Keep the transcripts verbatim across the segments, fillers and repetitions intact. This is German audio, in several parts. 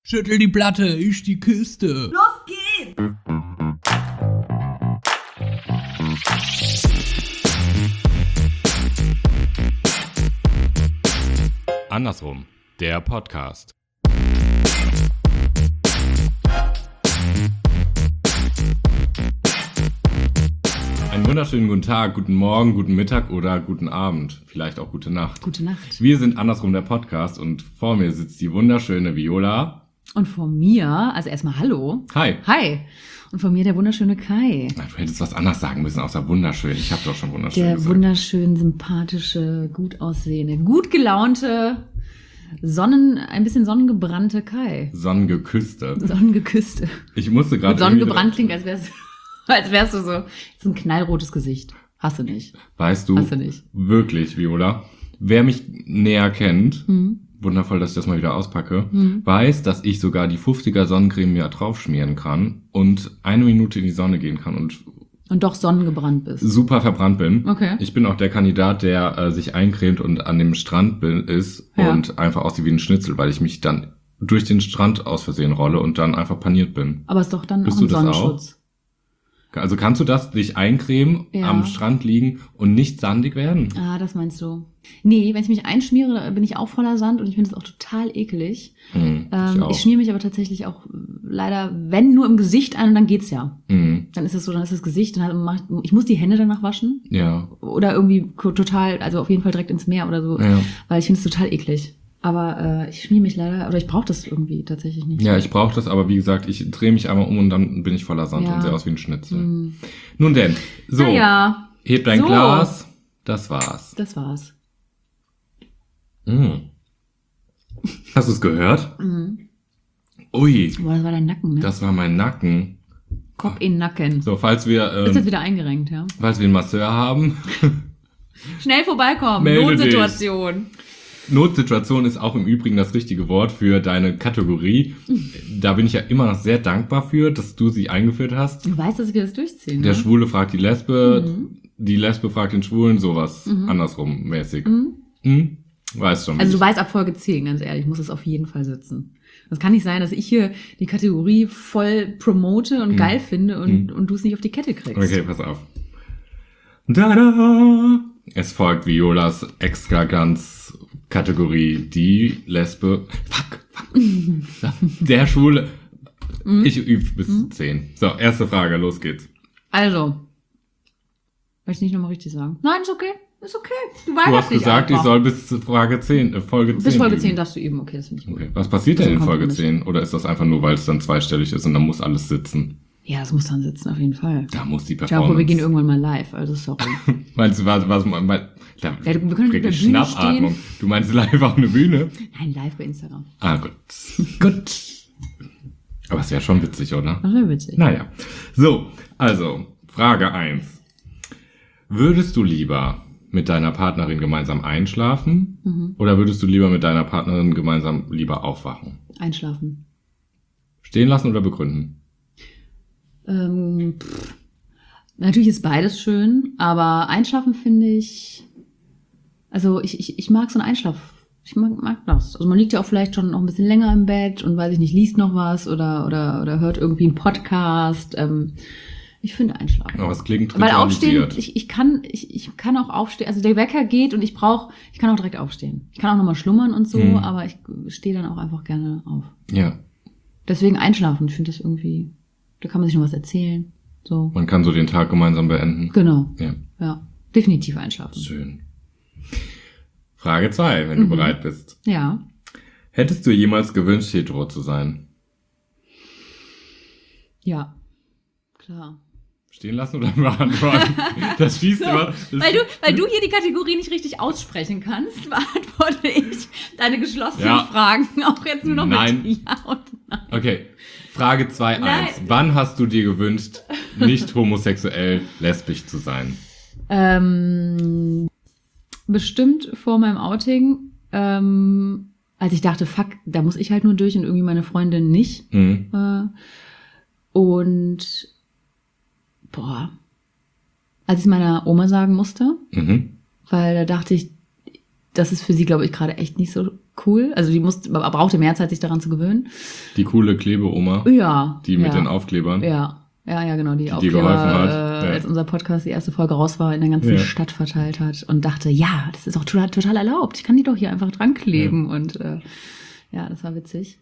Schüttel die Platte, ich die Kiste. Los geht's! Andersrum, der Podcast. Einen wunderschönen guten Tag, guten Morgen, guten Mittag oder guten Abend, vielleicht auch gute Nacht. Gute Nacht. Wir sind Andersrum, der Podcast, und vor mir sitzt die wunderschöne Viola. Und vor mir, also erstmal hallo. Hi. Hi. Und vor mir der wunderschöne Kai. Du hättest was anderes sagen müssen, außer wunderschön. Ich habe doch schon wunderschön Der gesagt. wunderschön sympathische, gut aussehende, gut gelaunte, Sonnen, ein bisschen sonnengebrannte Kai. Sonnengeküsste. Sonnengeküsste. Ich musste gerade Sonnengebrannt klingt, als wärst, als wärst du so, jetzt ein knallrotes Gesicht. Hast du nicht. Weißt du, Hast du nicht. wirklich, Viola, wer mich näher kennt, Hm. wundervoll, dass ich das mal wieder auspacke, Hm. weiß, dass ich sogar die fünfziger Sonnencreme mir draufschmieren kann und eine Minute in die Sonne gehen kann und Und doch sonnengebrannt bist. super verbrannt bin. Okay. Ich bin auch der Kandidat, der äh, sich eincremt und an dem Strand bin, ist Ja. und einfach aussieht wie ein Schnitzel, weil ich mich dann durch den Strand aus Versehen rolle und dann einfach paniert bin. Aber ist doch dann Bist auch ein du das auch? Sonnenschutz. Also kannst du das, dich eincremen, Ja. am Strand liegen und nicht sandig werden? Ah, das meinst du. Nee, wenn ich mich einschmiere, bin ich auch voller Sand und ich finde es auch total eklig. Hm, Ähm, ich auch. ich schmiere mich aber tatsächlich auch leider, wenn nur im Gesicht ein und dann geht's ja. Hm, Dann ist es so, dann ist das Gesicht, dann halt- mach ich, ich muss die Hände danach waschen ja. oder irgendwie ko- total, also auf jeden Fall direkt ins Meer oder so, Ja. weil ich finde es total eklig. Aber äh, ich schmiere mich leider, oder ich brauche das irgendwie tatsächlich nicht. Ja, ich brauche das, aber wie gesagt, ich drehe mich einmal um und dann bin ich voller Sand Ja. und sehe aus wie ein Schnitzel. Hm. Nun denn, so, Naja, heb dein So. Glas, das war's. das war's. Mm. Hast du es gehört? Mhm. Ui, Boah, das war dein Nacken, ne? das war mein Nacken. Kopf in den Nacken. So, falls wir, Ist jetzt ähm, wieder eingerenkt, ja? falls wir einen Masseur haben, Schnell vorbeikommen, Melde Notsituation. Notsituation ist auch im Übrigen das richtige Wort für deine Kategorie. Da bin ich ja immer noch sehr dankbar für, dass du sie eingeführt hast. Du weißt, dass wir das durchziehen, Der ne? Schwule fragt die Lesbe, Mhm. die Lesbe fragt den Schwulen, sowas. Mhm. Andersrum mäßig. Mhm. Hm? Weißt schon. wie Also du ich- weißt ab Folge zehn, ganz ehrlich, muss es auf jeden Fall sitzen. Das kann nicht sein, dass ich hier die Kategorie voll promote und Mhm. geil finde und, Mhm. und du es nicht auf die Kette kriegst. Okay, pass auf. Tada! Es folgt Violas Extraglanz-Kategorie, die Lesbe. Fuck, fuck. Der Schwule. Mhm. Ich übe bis zehn. So, erste Frage, los geht's. Also, möchte ich nicht nochmal richtig sagen? Nein, ist okay. Ist okay. Du weißt Du hast nicht gesagt, einfach. ich soll bis zu Frage zehn, äh, Folge zehn. Bis Folge üben. zehn darfst du üben, okay, das finde ich gut. Okay. Was passiert Das denn ist in ein Folge Kompromiss. zehn? Oder ist das einfach nur, weil es dann zweistellig ist und dann muss alles sitzen? Ja, das muss dann sitzen, auf jeden Fall. Da muss die Ich glaube, Performance. wir gehen irgendwann mal live, also sorry. Meinst du, was, was, mein, da Ja, wir können auf der krieg ich Bühne Schnappatmung. stehen. Du meinst live auf eine Bühne? Nein, live bei Instagram. Ah, gut. Gut. Aber es wäre schon witzig, oder? Das wäre witzig. Naja. So, also, Frage eins. Würdest du lieber mit deiner Partnerin gemeinsam einschlafen Mhm. oder würdest du lieber mit deiner Partnerin gemeinsam lieber aufwachen? Einschlafen. Stehen lassen oder begründen? Ähm, pff. Natürlich ist beides schön, aber Einschlafen finde ich, also ich, ich, ich mag so einen Einschlaf, ich mag, mag das. Also man liegt ja auch vielleicht schon noch ein bisschen länger im Bett und weiß ich nicht, liest noch was oder, oder, oder hört irgendwie einen Podcast. Ähm, ich finde Einschlafen. Aber es klingt Weil aufstehen, ritualisiert. ich, ich kann, ich, ich kann auch aufstehen, also der Wecker geht und ich brauche, ich kann auch direkt aufstehen. Ich kann auch nochmal schlummern und so, Hm. aber ich stehe dann auch einfach gerne auf. Ja, Deswegen Einschlafen, ich finde das irgendwie, da kann man sich noch was erzählen. So. man kann so den Tag gemeinsam beenden. Genau. Ja, Ja. Definitiv einschlafen. schön. Frage zwei, wenn Mhm. du bereit bist. Ja. Hättest du jemals gewünscht, hetero zu sein? Ja. Klar. Stehen lassen oder beantworten? Das schießt immer... Das Weil du, weil du hier die Kategorie nicht richtig aussprechen kannst, beantworte ich deine geschlossenen Ja. Fragen auch jetzt nur noch Nein. mit Ja und Nein. Okay, Frage zwei Punkt eins. Nein. Wann hast du dir gewünscht, nicht homosexuell lesbisch zu sein? Ähm, bestimmt vor meinem Outing, ähm, als ich dachte, fuck, da muss ich halt nur durch und irgendwie meine Freundin nicht. Mhm. Äh, und boah, als ich es meiner Oma sagen musste, Mhm. weil da dachte ich, das ist für sie, glaube ich, gerade echt nicht so cool. Also die musste, brauchte mehr Zeit, sich daran zu gewöhnen. Die coole Klebeoma, Ja. die mit ja. den Aufklebern. Ja. Ja, ja, genau, die, die dir Aufkleber, geholfen hat. äh, Ja. als unser Podcast die erste Folge raus war, in der ganzen Ja. Stadt verteilt hat und dachte, ja, das ist auch total, total erlaubt. Ich kann die doch hier einfach dran kleben. Ja. Und äh, ja, das war witzig.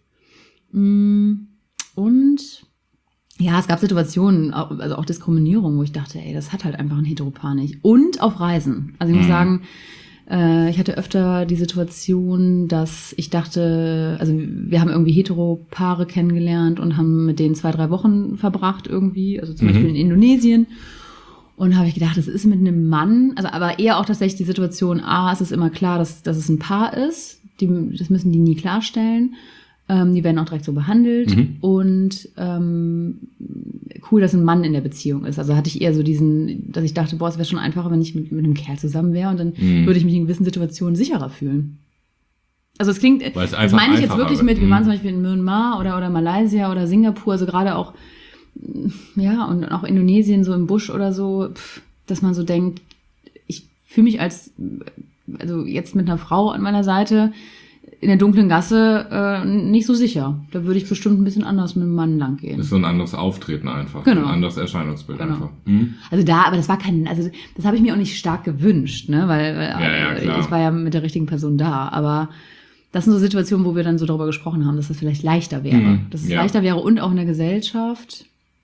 Mm, Und ja, es gab Situationen, auch- also auch Diskriminierung, wo ich dachte, ey, das hat halt einfach ein Heteropaar nicht. Und auf Reisen. Also ich muss Mhm. sagen, äh, ich hatte öfter die Situation, dass ich dachte, also wir haben irgendwie Heteropaare kennengelernt und haben mit denen zwei, drei Wochen verbracht irgendwie, also zum Mhm. Beispiel in Indonesien. Und habe ich gedacht, das ist mit einem Mann, also aber eher auch tatsächlich die Situation, A, es ist immer klar, dass, dass es ein Paar ist, die, das müssen die nie klarstellen. Ähm, die werden auch direkt so behandelt. Mhm. Und ähm, cool, dass ein Mann in der Beziehung ist. Also hatte ich eher so diesen, dass ich dachte, boah, es wäre schon einfacher, wenn ich mit, mit einem Kerl zusammen wäre und dann Mhm. würde ich mich in gewissen Situationen sicherer fühlen. Also es klingt, Weil es das einfach meine ich jetzt einfacher wirklich wird. mit, wir Mhm. waren zum Beispiel in Myanmar oder, oder Malaysia oder Singapur, also gerade auch, ja, und auch Indonesien so im Busch oder so, pff, dass man so denkt, ich fühle mich als, also jetzt mit einer Frau an meiner Seite in der dunklen Gasse äh, nicht so sicher. Da würde ich bestimmt ein bisschen anders mit einem Mann lang gehen. Ist so ein anderes Auftreten einfach. Genau. Ein anderes Erscheinungsbild Genau. einfach. Mhm. Also da, aber das war kein, also das habe ich mir auch nicht stark gewünscht, ne, weil, weil Ja, ja, äh, klar. ich war ja mit der richtigen Person da, aber das sind so Situationen, wo wir dann so darüber gesprochen haben, dass das vielleicht leichter wäre, Mhm, dass es ja. leichter wäre und auch in der Gesellschaft,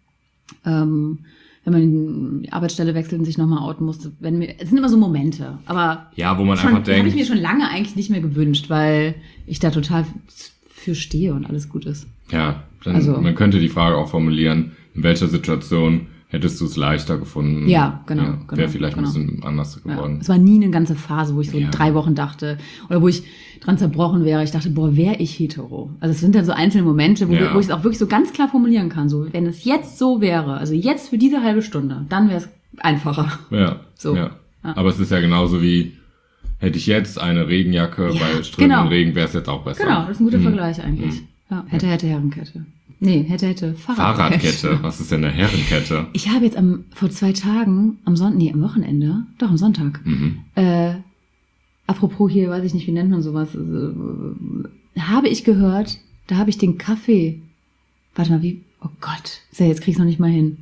ähm, wenn man die Arbeitsstelle wechselt und sich nochmal outen musste, wenn mir, es sind immer so Momente, aber Ja, wo man schon, einfach die habe ich denkt, mir schon lange eigentlich nicht mehr gewünscht, weil ich da total für stehe und alles gut ist. ja, dann, Also- man könnte die Frage auch formulieren, in welcher Situation hättest du es leichter gefunden? Ja, genau, genau, Wäre vielleicht genau. ein bisschen anders Ja. geworden. Es war nie eine ganze Phase, wo ich so Ja. drei Wochen dachte oder wo ich dran zerbrochen wäre. Ich dachte, boah, wäre ich hetero? Also es sind dann so einzelne Momente, wo, Ja. wir, wo ich es auch wirklich so ganz klar formulieren kann. So, wenn es jetzt so wäre, also jetzt für diese halbe Stunde, dann wäre es einfacher. Ja, So. ja. Ja. Aber es ist ja genauso wie, hätte ich jetzt eine Regenjacke Ja, bei strömendem genau. Regen, wäre es jetzt auch besser. Genau, das ist ein guter Mhm. Vergleich eigentlich. Ja, hätte, hätte, Herrenkette. Nee, hätte, hätte, Fahrradkette. Fahrradkette, was ist denn eine Herrenkette? Ich habe jetzt am, vor zwei Tagen, am Sonntag, nee, am Wochenende, doch am Sonntag, Mhm. Äh, apropos hier, weiß ich nicht, wie nennt man sowas, also, äh, habe ich gehört, da habe ich den Kaffee, warte mal, wie, oh Gott, so, jetzt krieg ich's noch nicht mal hin.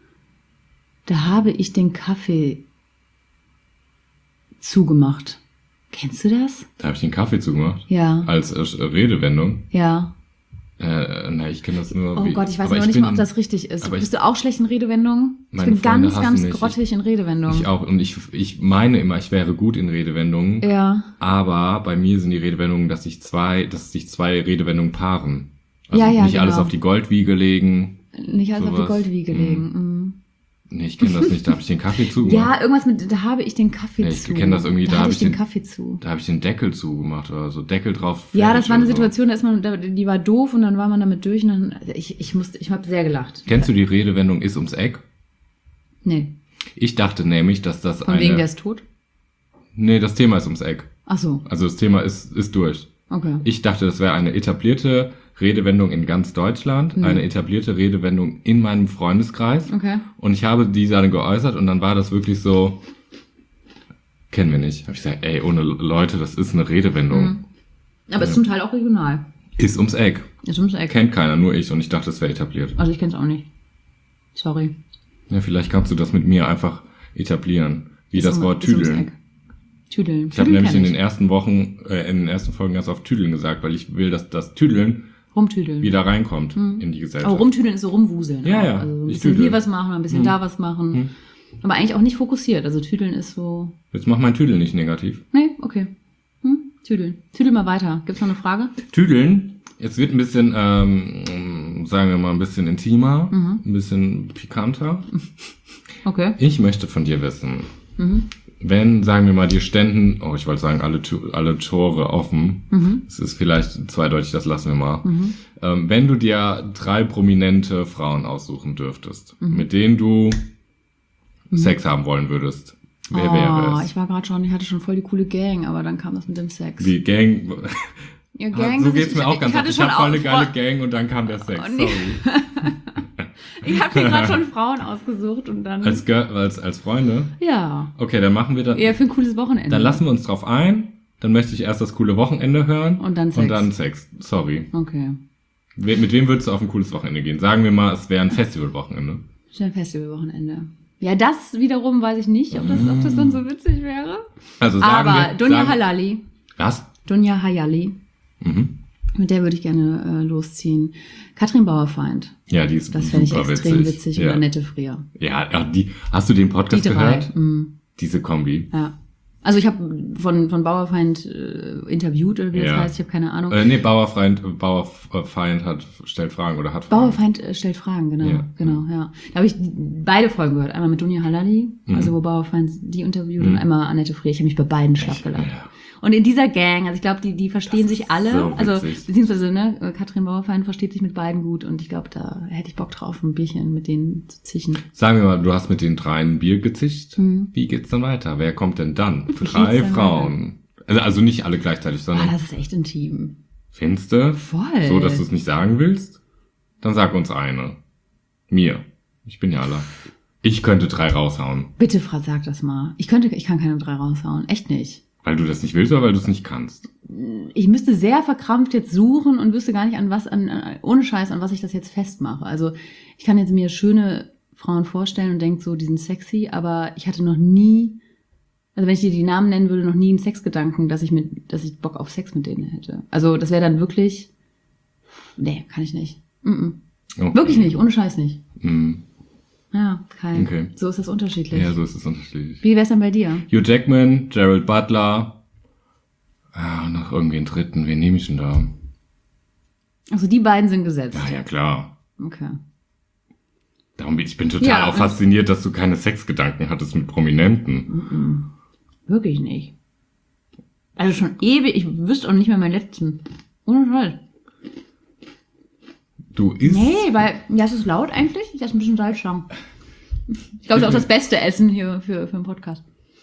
Da habe ich den Kaffee zugemacht. Kennst du das? Da habe ich den Kaffee zugemacht. Ja, Als äh, Redewendung. ja. Äh, na, ich kenne das nur. Oh wie, Gott, ich weiß aber noch nicht bin- mal, ob das richtig ist. aber ich- Bist du auch schlecht in Redewendungen? Ich Meine bin Freunde ganz, hassen ganz mich. grottig in Redewendungen. Ich auch. Und ich, ich meine immer, ich wäre gut in Redewendungen. Ja. Aber bei mir sind die Redewendungen, dass sich zwei, dass sich zwei Redewendungen paaren. Also Ja, ja, nicht alles genau. auf die Goldwiege legen. Nicht alles auf die Sowas. Goldwiege Mhm. legen. Mhm. Nee, ich kenne das nicht. Da habe ich den Kaffee zugemacht. Ja, irgendwas mit, da habe ich den Kaffee Ja, ich zu. kenn das irgendwie, da da hab habe ich ich den den- Kaffee zu. Da habe ich den Deckel zugemacht oder so. Deckel drauf. Ja, fertig das war eine oder so. Situation, da ist man, da- die war doof und dann war man damit durch und dann, also ich, ich musste, ich habe sehr gelacht. Kennst du die Redewendung ist ums Eck? Nee. Ich dachte nämlich, dass das Von eine... wegen, der ist tot? Nee, das Thema ist ums Eck. Ach so, Also das Thema ist, ist durch. okay. Ich dachte, das wäre eine etablierte Redewendung in ganz Deutschland, Mhm. eine etablierte Redewendung in meinem Freundeskreis. Okay. Und ich habe die dann geäußert und dann war das wirklich so, kennen wir nicht. Habe ich gesagt, ey, ohne Leute, das ist eine Redewendung. Mhm. Aber ist zum Teil auch regional. Ist ums Eck. Ist ums Eck. Kennt keiner, nur ich. Und ich dachte, das wäre etabliert. Also ich kenne es auch nicht. Sorry. Ja, vielleicht kannst du das mit mir einfach etablieren. Wie Ist das um- Wort ist ums tüdeln. Eck. Tüdeln. Ich habe Tüdeln nämlich kenn in den ersten Wochen, äh, in den ersten Folgen ganz oft Tüdeln gesagt, weil ich will, dass das Tüdeln Rumtüdeln. wieder reinkommt Mhm. in die Gesellschaft. Aber rumtüdeln ist so rumwuseln. Ja, auch. ja, Also so ein ich bisschen tüdel. hier was machen, ein bisschen Mhm. da was machen. Mhm. Aber eigentlich auch nicht fokussiert. Also tüdeln ist so, Jetzt mach mein Tüdeln nicht negativ. nee, okay. Hm? Tüdeln. Tüdel mal weiter. Gibt's noch eine Frage? Tüdeln, es wird ein bisschen, ähm, sagen wir mal, ein bisschen intimer, Mhm. ein bisschen pikanter. Okay. Ich möchte von dir wissen, Mhm. wenn, sagen wir mal, dir ständen, oh, ich wollte sagen, alle, Tu- alle Tore offen, Mhm. es ist vielleicht zweideutig, das lassen wir mal. Mhm. Ähm, wenn du dir drei prominente Frauen aussuchen dürftest, Mhm. mit denen du Sex haben wollen würdest, wer oh, wäre es? ich war gerade schon, ich hatte schon voll die coole Gang, aber dann kam das mit dem Sex. Die Gang, Ja, so das geht's ist- mir auch ganz hatte oft. Ich schon habe voll eine auch- geile Gang und dann kam der Sex, Oh, nee. sorry. Ich habe mir gerade schon Frauen ausgesucht und dann. Als, Girl, als, als Freunde? ja. Okay, dann machen wir das. Eher für ein cooles Wochenende. Dann lassen wir uns drauf ein. dann möchte ich erst das coole Wochenende hören. Und dann Sex. Und dann Sex. Sorry. Okay. We- Mit wem würdest du auf ein cooles Wochenende gehen? Sagen wir mal, es wäre ein Festivalwochenende. Schön Festivalwochenende. Ja, das wiederum weiß ich nicht, ob das, ob das dann so witzig wäre. Also sagen Aber wir, Dunja sagen, Halali. Was? Dunja Hayali. Mhm. Mit der würde ich gerne äh, losziehen. Katrin Bauerfeind. Ja, die ist Das fände ich super extrem witzig. witzig. Ja. Oder Nette Frier. Ja, ja, die, hast du den Die Podcast drei. gehört? Mm, Diese Kombi. ja. Also ich habe von, von Bauerfeind äh, interviewt, oder wie das Ja. heißt. Ich habe keine Ahnung. Äh, nee, Bauerfeind, Bauerfeind hat, stellt Fragen oder hat Fragen. Bauerfeind äh, stellt Fragen, genau, Ja. genau, ja. Da habe ich beide Folgen gehört. Einmal mit Dunja Halali, Mhm. also wo Bauerfeind die interviewt, Mhm. und einmal Annette Frier. Ich habe mich bei beiden schlapp gelacht. Ja. Und in dieser Gang, also ich glaube, die, die verstehen Das ist sich alle, so also witzig. beziehungsweise ne, Katrin Bauerfeind versteht sich mit beiden gut, und ich glaube, da hätte ich Bock drauf, ein Bierchen mit denen zu zischen. Sagen wir mal, du hast mit den dreien Bier gezischt. Mhm. Wie geht's dann weiter? Wer kommt denn dann? geht's Drei dann Frauen. Also, also nicht alle gleichzeitig, Ah, sondern das ist echt intim. findest du? Voll. So, dass du es nicht sagen willst? Dann sag uns eine. Mir. Ich bin ja alle. Ich könnte drei raushauen. Bitte, Frau, sag das mal. Ich könnte, ich kann keine drei raushauen. Echt nicht. Weil du das nicht willst oder weil du es nicht kannst? Ich müsste sehr verkrampft jetzt suchen und wüsste gar nicht, an was, an, an ohne Scheiß, an was ich das jetzt festmache. Also ich kann jetzt mir schöne Frauen vorstellen und denke so, die sind sexy, aber ich hatte noch nie, also wenn ich dir die Namen nennen würde, noch nie einen Sexgedanken, dass ich mit, dass ich Bock auf Sex mit denen hätte. Also das wäre dann wirklich, nee, kann ich nicht. Mm-mm. Okay. Wirklich nicht, ohne Scheiß nicht. Mhm. Ja, kein. Okay. So ist das unterschiedlich. Ja, so ist es unterschiedlich. Wie wär's denn bei dir? Hugh Jackman, Gerald Butler. Ah, noch irgendwie einen dritten. Wen nehme ich denn da? Also die beiden sind gesetzt. Ja, ja, klar. Okay. Darum bin ich bin total Ja, auch fasziniert, dass du keine Sexgedanken hattest mit Prominenten. Wirklich nicht. Also schon ewig, ich wüsste auch nicht mehr meinen letzten. Ohne Scheiß. Du isst. Nee, weil, ja, es ist laut eigentlich. Ich esse ein bisschen Salzstangen. Ich glaube, das ist auch das beste Essen hier für, für einen Podcast.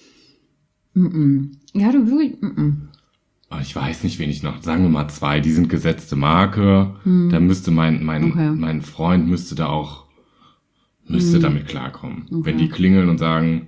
Mm-mm. Ja, du wirklich, mm-mm. Oh, ich weiß nicht, wen ich noch. Sagen wir mal zwei. Die sind gesetzte Marke. Da müsste mein mein Okay. mein Freund müsste da auch müsste damit klarkommen. Okay. Wenn die klingeln und sagen,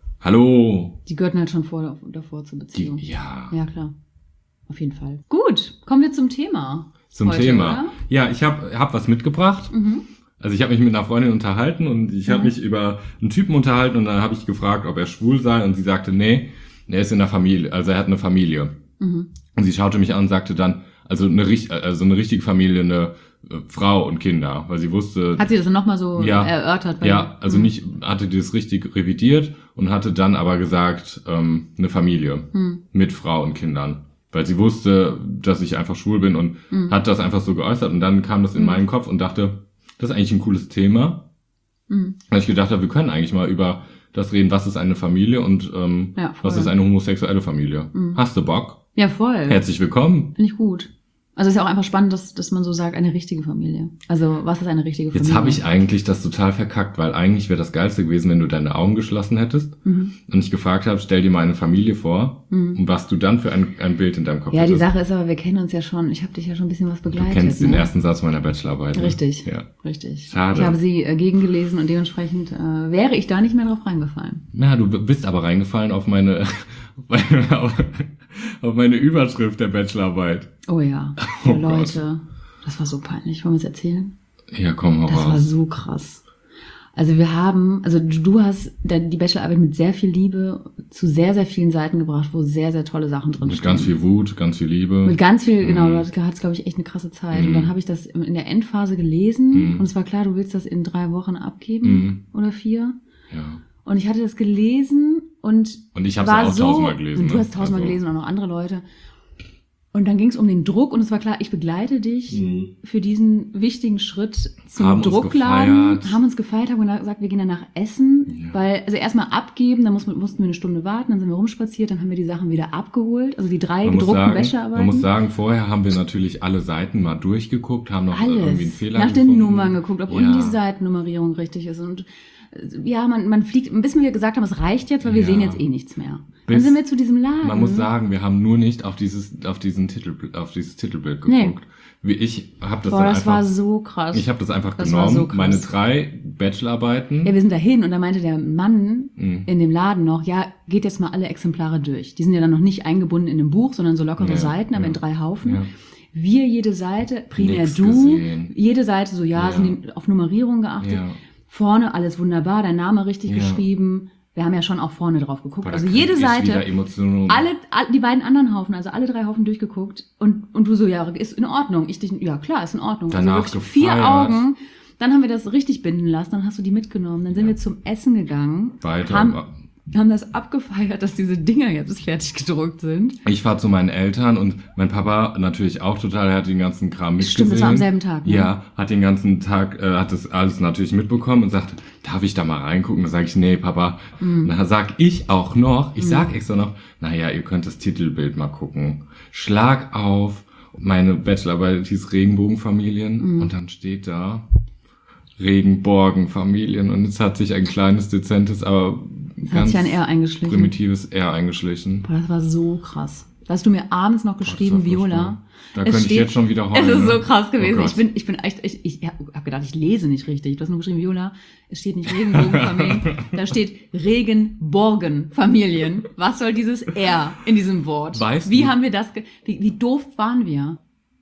hallo. Die gehörten halt schon vor, davor zur Die, Beziehung. ja. Ja, klar. Auf jeden Fall. Gut, kommen wir zum Thema. Zum heute, Thema. oder? Ja, ich habe hab was mitgebracht. Mhm. Also ich habe mich mit einer Freundin unterhalten und ich habe Mhm. mich über einen Typen unterhalten und dann habe ich gefragt, ob er schwul sei und sie sagte, nee, er ist in der Familie, also er hat eine Familie. Mhm. Und sie schaute mich an und sagte dann, also eine, richt- also eine richtige Familie, eine äh, Frau und Kinder, weil sie wusste, Hat sie das dann nochmal so Ja. erörtert? Weil- ja, also Mhm. nicht, hatte die das richtig revidiert und hatte dann aber gesagt, ähm, eine Familie Mhm. mit Frau und Kindern. Weil sie wusste, dass ich einfach schwul bin und Mhm. hat das einfach so geäußert und dann kam das in Mhm. meinen Kopf und dachte, das ist eigentlich ein cooles Thema. Mhm. Weil ich gedacht habe, wir können eigentlich mal über das reden, was ist eine Familie und ähm, Ja, voll. was ist eine homosexuelle Familie. Mhm. Hast du Bock? Ja, voll. Herzlich willkommen. Finde ich gut. Also ist ja auch einfach spannend, dass, dass man so sagt, eine richtige Familie. Also was ist eine richtige Familie? Jetzt habe ich eigentlich das total verkackt, weil eigentlich wäre das Geilste gewesen, wenn du deine Augen geschlossen hättest Mhm. und ich gefragt habe, stell dir mal eine Familie vor Mhm. und was du dann für ein, ein Bild in deinem Kopf Ja, die hättest. Sache ist aber, wir kennen uns ja schon. Ich habe dich ja schon ein bisschen was Du begleitet. kennst den ne? ersten Satz meiner Bachelorarbeit. Ne? Richtig, Ja. richtig. Schade. Ich habe sie äh, gegengelesen und dementsprechend äh, wäre ich da nicht mehr drauf reingefallen. Na, du bist aber reingefallen auf meine, auf, auf meine Überschrift der Bachelorarbeit. Oh ja, Oh oh, Leute, das war so peinlich. Wollen wir es erzählen? Ja, komm, hau Das war raus. so krass. Also wir haben, also du hast die Bachelorarbeit mit sehr viel Liebe zu sehr, sehr vielen Seiten gebracht, wo sehr, sehr tolle Sachen drin Mit stehen. ganz viel Wut, ganz viel Liebe. Mit ganz viel, genau, Mhm. du hattest, hattest glaube ich, echt eine krasse Zeit. Mhm. Und dann habe ich das in der Endphase gelesen Mhm. und es war klar, du willst das in drei Wochen abgeben Mhm. oder vier. Ja. Und ich hatte das gelesen und Und ich habe war es auch so, tausendmal gelesen. und du ne? hast tausendmal Also, gelesen und auch noch andere Leute. Und dann ging es um den Druck und es war klar, ich begleite dich Mhm. für diesen wichtigen Schritt zum Haben uns Druckladen. gefeiert. Haben uns gefeiert, haben gesagt, wir gehen danach essen, Ja. weil, also erstmal abgeben, dann mussten, mussten wir eine Stunde warten, dann sind wir rumspaziert, dann haben wir die Sachen wieder abgeholt, also die drei Man muss, gedruckten sagen, Bachelorarbeiten. man muss sagen, vorher haben wir natürlich alle Seiten mal durchgeguckt, haben noch irgendwie einen Alles. Fehler Nach den gefunden. Nummern geguckt, ob Ja. unten die Seitennummerierung richtig ist. Und äh, ja, man, man fliegt, bis wir gesagt haben, es reicht jetzt, weil wir Ja. sehen jetzt eh nichts mehr. Dann Bis- sind wir zu diesem Laden. Man muss sagen, wir haben nur nicht auf dieses auf diesen Titel auf dieses Titelbild Nee. geguckt. Wie ich habe das Boah, dann das einfach war so krass. ich habe das einfach Das war genommen, so krass. meine drei Bachelorarbeiten. Ja, wir sind dahin und da meinte der Mann Mhm. in dem Laden noch, ja, geht jetzt mal alle Exemplare durch. Die sind ja dann noch nicht eingebunden in einem Buch, sondern so lockere Ja, Seiten, aber ja. in drei Haufen. Ja. Wir jede Seite, primär Nix du, gesehen. jede Seite so, ja, Ja. sind die auf Nummerierung geachtet. Ja. Vorne alles wunderbar, dein Name richtig Ja. geschrieben. Wir haben ja schon auch vorne drauf geguckt. Boah, da Also krieg jede ich wieder Seite, Emotionen. alle, all, die beiden anderen Haufen, also alle drei Haufen durchgeguckt. Und, und du so, ja, ist in Ordnung. Ich dich, ja klar, ist in Ordnung. Danach also wirklich vier gefeiert. Augen. Dann haben wir das richtig binden lassen, dann hast du die mitgenommen. Dann sind Ja. wir zum Essen gegangen. Weiter. Haben, haben das abgefeiert, dass diese Dinger jetzt fertig gedruckt sind. Ich fahr zu meinen Eltern und mein Papa natürlich auch total, er hat den ganzen Kram mitgesehen. Stimmt, das war am selben Tag, ne? Ja, hat den ganzen Tag, äh, hat das alles natürlich mitbekommen und sagt, darf ich da mal reingucken? Dann sage ich, nee, Papa. Mhm. Und dann sag ich auch noch, ich sag extra noch, naja, ihr könnt das Titelbild mal gucken. Schlag auf, meine Bachelorarbeit hieß Regenbogenfamilien Mhm. und dann steht da Regenbogenfamilien und es hat sich ein kleines, dezentes, aber Hat ganz sich ein R eingeschlichen. primitives R eingeschlichen. Boah, das war so krass. Da hast du mir abends noch geschrieben, Das war Viola. furchtbar. Da es könnte ich steht- jetzt schon wieder heulen. Es ist ne? so krass gewesen. Oh Gott. ich bin, ich bin echt, ich, ich habe gedacht, ich lese nicht richtig. Du hast nur geschrieben, Viola, es steht nicht Regenbogenfamilien, da steht Regenborgenfamilien. Was soll dieses R in diesem Wort? Weißt wie du- haben wir das, ge wie, wie doof waren wir?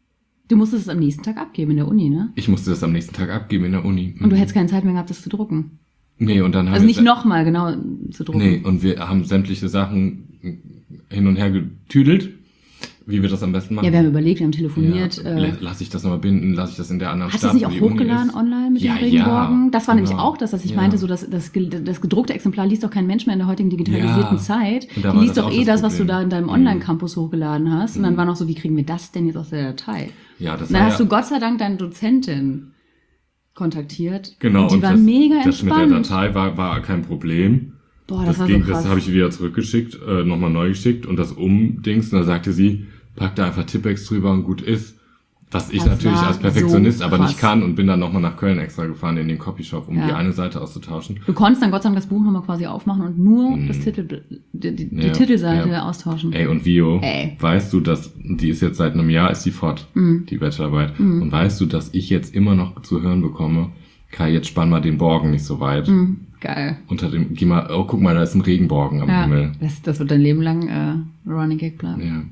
Du musstest es am nächsten Tag abgeben in der Uni, ne? Ich musste das am nächsten Tag abgeben in der Uni. Und du hättest keine Zeit mehr gehabt, das zu drucken. Nee, und dann haben Also wir nicht nochmal genau zu drucken. Nee, und wir haben sämtliche Sachen hin und her getüdelt, wie wir das am besten machen. Ja, wir haben überlegt, wir haben telefoniert. Ja, äh, lass ich das nochmal binden, lass ich das in der anderen Hast du Stadt, das nicht wo auch die Uni hochgeladen ist? online mit Ja, den Regenbogen? ja, Das war nämlich genau. auch das, was ich Ja. meinte, so das, das, das gedruckte Exemplar liest doch kein Mensch mehr in der heutigen digitalisierten Ja. Zeit. Und da Die war liest das doch auch eh das das, was du Problem. da in deinem Mhm. Online-Campus hochgeladen hast. Und dann war noch so, wie kriegen wir das denn jetzt aus der Datei? Ja, das Und dann war hast ja, du Gott sei Dank deine Dozentin kontaktiert. genau, Und die war das, mega das mit der entspannt. Datei war, war kein Problem. Boah, das, Das, war ging, so krass. das habe ich wieder zurückgeschickt, äh, nochmal neu geschickt und das Umdings. Und da sagte sie, pack da einfach Tippex drüber und gut ist. Was ich Das natürlich war als Perfektionist so aber nicht krass. kann und bin dann nochmal nach Köln extra gefahren in den Copyshop, um Ja. die eine Seite auszutauschen. Du konntest dann Gott sei Dank das Buch nochmal quasi aufmachen und nur das Titel, die, die, die Mhm. Ja, Titelseite ja. austauschen. Ey, und Vio, Ey. weißt du, dass, die ist jetzt seit einem Jahr, ist die fort, die Bachelorarbeit. Und weißt du, dass ich jetzt immer noch zu hören bekomme, Kai, jetzt spann mal den Borgen nicht so weit. Mhm. Geil. Unter dem, geh mal, oh, guck mal, da ist ein Regenborgen am Ja, Himmel. das, das wird dein Leben lang äh, Running Gag bleiben. Ja.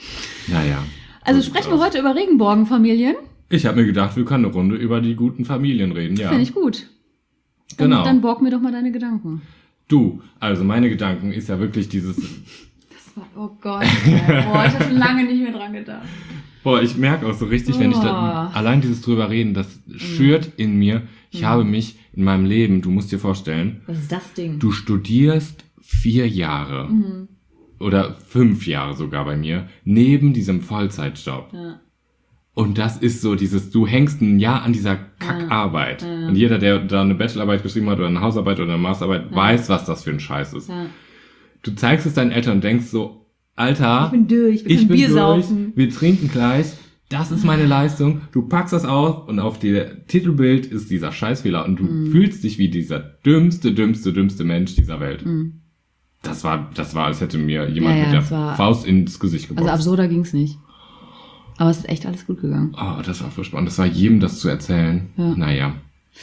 Naja. Also So sprechen sieht's wir aus. heute über Regenbogenfamilien. Ich habe mir gedacht, wir können eine Runde über die guten Familien reden, ja. Finde ich gut. Dann, Genau. Dann borg mir doch mal deine Gedanken. Du, also meine Gedanken ist ja wirklich dieses, Das war, oh Gott, ey. Boah, ich habe schon lange nicht mehr dran gedacht. boah, ich merke auch so richtig, wenn ich da, Oh. allein dieses drüber reden, das schürt in mir. Ich habe mich in meinem Leben, du musst dir vorstellen, Was ist das Ding? du studierst vier Jahre Mhm. oder fünf Jahre sogar bei mir, neben diesem Vollzeitjob. Ja. Und das ist so dieses, du hängst ein Jahr an dieser Kackarbeit. Ja. Und jeder, der da eine Bachelorarbeit geschrieben hat oder eine Hausarbeit oder eine Masterarbeit, weiß, was das für ein Scheiß ist. Ja. Du zeigst es deinen Eltern und denkst so, Alter, Ich bin durch, wir ich können bin Bier durch, saufen. wir trinken gleich, das ist meine Leistung, du packst das auf und auf dem Titelbild ist dieser Scheißfehler und du Mhm. fühlst dich wie dieser dümmste, dümmste, dümmste Mensch dieser Welt. Mhm. Das war, das war, als hätte mir jemand Ja, ja, mit das der war- Faust ins Gesicht geboxt. Also absurder ging's nicht. Aber es ist echt alles gut gegangen. Oh, das war furchtbar. Und das war jedem das zu erzählen. Ja. Naja,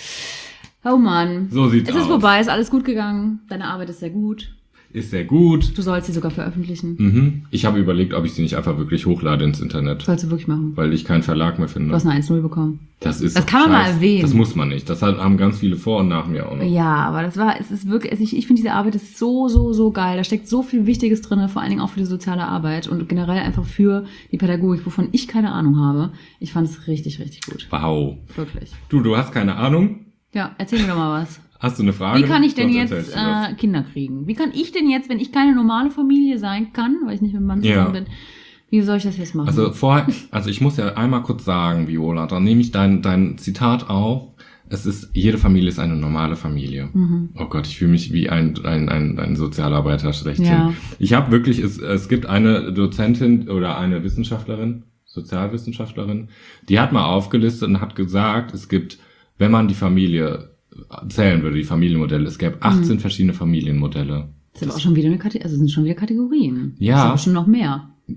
Oh Mann. so sieht's Es aus. ist vorbei, ist alles gut gegangen. Deine Arbeit ist sehr gut. Ist sehr gut. Du sollst sie sogar veröffentlichen. Mhm. Ich habe überlegt, ob ich sie nicht einfach wirklich hochlade ins Internet. Sollst du wirklich machen. Weil ich keinen Verlag mehr finde. Du hast eine eins null bekommen. Das ist Das doch kann man mal scheiße. erwähnen. Das muss man nicht. Das hat, haben ganz viele Vor- und nach mir auch noch. Ja, aber das war, es ist wirklich, also ich, ich finde diese Arbeit ist so, so, so geil. Da steckt so viel Wichtiges drin, vor allen Dingen auch für die soziale Arbeit und generell einfach für die Pädagogik, wovon ich keine Ahnung habe. Ich fand es richtig, richtig gut. Wow. Wirklich. Du, du hast keine Ahnung? Ja, erzähl mir doch mal was. Hast du eine Frage? Wie kann ich denn Sonst jetzt erzähl ich dir was. äh, Kinder kriegen? Wie kann ich denn jetzt, wenn ich keine normale Familie sein kann, weil ich nicht mit dem Mann zusammen Ja. bin, wie soll ich das jetzt machen? Also vorher, also ich muss ja einmal kurz sagen, Viola, dann nehme ich dein, dein Zitat auf. Es ist, jede Familie ist eine normale Familie. Mhm. Oh Gott, ich fühle mich wie ein, ein, ein, ein Sozialarbeiter schlechthin. Ja. Ich habe wirklich, es, es gibt eine Dozentin oder eine Wissenschaftlerin, Sozialwissenschaftlerin, die hat mal aufgelistet und hat gesagt, es gibt, wenn man die Familie zählen würde, die Familienmodelle, es gäbe achtzehn verschiedene Familienmodelle. das ist aber auch schon wieder eine Kategorie, also sind schon wieder Kategorien. Ja. Das ist aber schon noch mehr.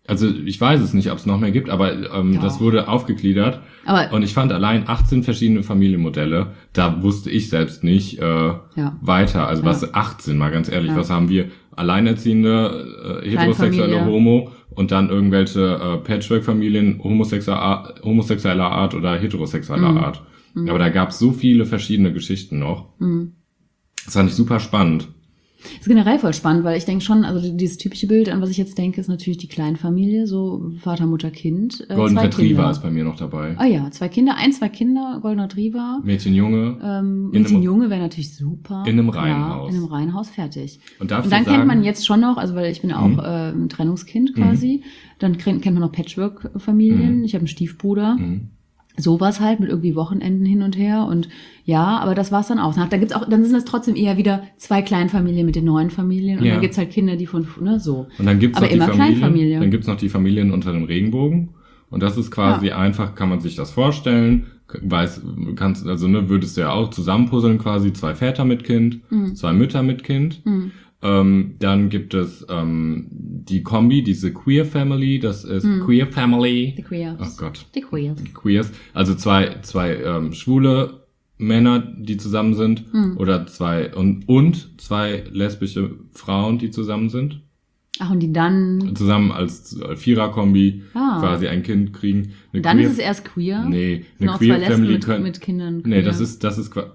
Also ich weiß es nicht, ob es noch mehr gibt, aber ähm, Doch. das wurde aufgegliedert. Aber Und ich fand allein achtzehn verschiedene Familienmodelle, da wusste ich selbst nicht äh, Ja. weiter. Also Ja. was achtzehn, mal ganz ehrlich, Ja. was haben wir? Alleinerziehende, äh, heterosexuelle Kleinfamilie. Homo und dann irgendwelche äh, Patchwork-Familien homosexueller, homosexueller Art oder heterosexueller Mhm. Art. Aber da gab es so viele verschiedene Geschichten noch. Mhm. Das fand ich super spannend. ist generell voll spannend, weil ich denke schon, also dieses typische Bild, an was ich jetzt denke, ist natürlich die Kleinfamilie, so Vater, Mutter, Kind. Äh, Golden zwei Retriever Kinder. ist bei mir noch dabei. Ah ja, zwei Kinder, ein, zwei Kinder, Golden Retriever. Mädchen, Junge. Ähm, In Mädchen, einem- Junge wäre natürlich super. in einem Klar, Reihenhaus. In einem Reihenhaus, fertig. Und, darf Und ich dann sagen, kennt man jetzt schon noch, also weil ich bin ja auch Mhm. äh, ein Trennungskind quasi, dann kennt, kennt man noch Patchwork-Familien. Mhm. Ich habe einen Stiefbruder. Mhm. Sowas halt mit irgendwie Wochenenden hin und her und ja, aber das war's dann auch. Da gibt's auch, dann sind es trotzdem eher wieder zwei Kleinfamilien mit den neuen Familien und Ja. dann gibt's halt Kinder, die von, ne, so. Und dann gibt's Aber noch die immer Familien, Kleinfamilie. dann gibt's noch die Familien unter dem Regenbogen. Und das ist quasi einfach, kann man sich das vorstellen, weiß, kannst, also, ne, würdest du ja auch zusammenpuzzeln quasi, zwei Väter mit Kind, Mhm. zwei Mütter mit Kind. Mhm. Ähm, dann gibt es, ähm, die Kombi, diese Queer Family, das ist Mhm. Queer Family. Die Queers. Oh Gott. Die Queers. Queers, also zwei, zwei ähm, schwule Männer, die zusammen sind, Hm. oder zwei und, und zwei lesbische Frauen, die zusammen sind, Ach, und die dann, zusammen als äh, Vierer-Kombi Ah. quasi ein Kind kriegen. Eine dann Queer, ist es erst queer. nee, Sind eine auch zwei Queer Lesben Family mit, können, mit Kindern. nee, queer. das ist, das ist, qua-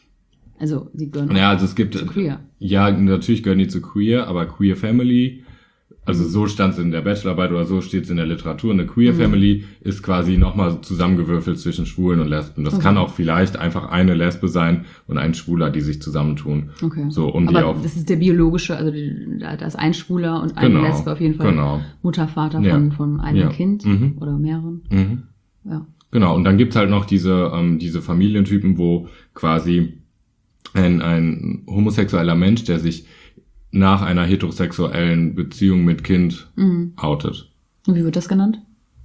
Also, sie gehören ja, also es gibt, zu queer. ja, natürlich gehören die zu Queer, aber Queer Family, also so stand es in der Bachelorarbeit oder so steht es in der Literatur. Eine Queer Mhm. Family ist quasi nochmal zusammengewürfelt zwischen Schwulen und Lesben. Das Okay. kann auch vielleicht einfach eine Lesbe sein und ein Schwuler, die sich zusammentun. Okay. So, um die Aber auch. das ist der biologische, also die- da ist ein Schwuler und eine Genau, Lesbe auf jeden Fall. genau. Mutter, Vater Ja. von, von einem Ja. Kind Mhm. oder mehreren. Mhm. Ja. Genau, und dann gibt's halt noch diese, ähm, diese Familientypen, wo quasi ein, ein homosexueller Mensch, der sich nach einer heterosexuellen Beziehung mit Kind Mhm. outet. Und wie wird das genannt?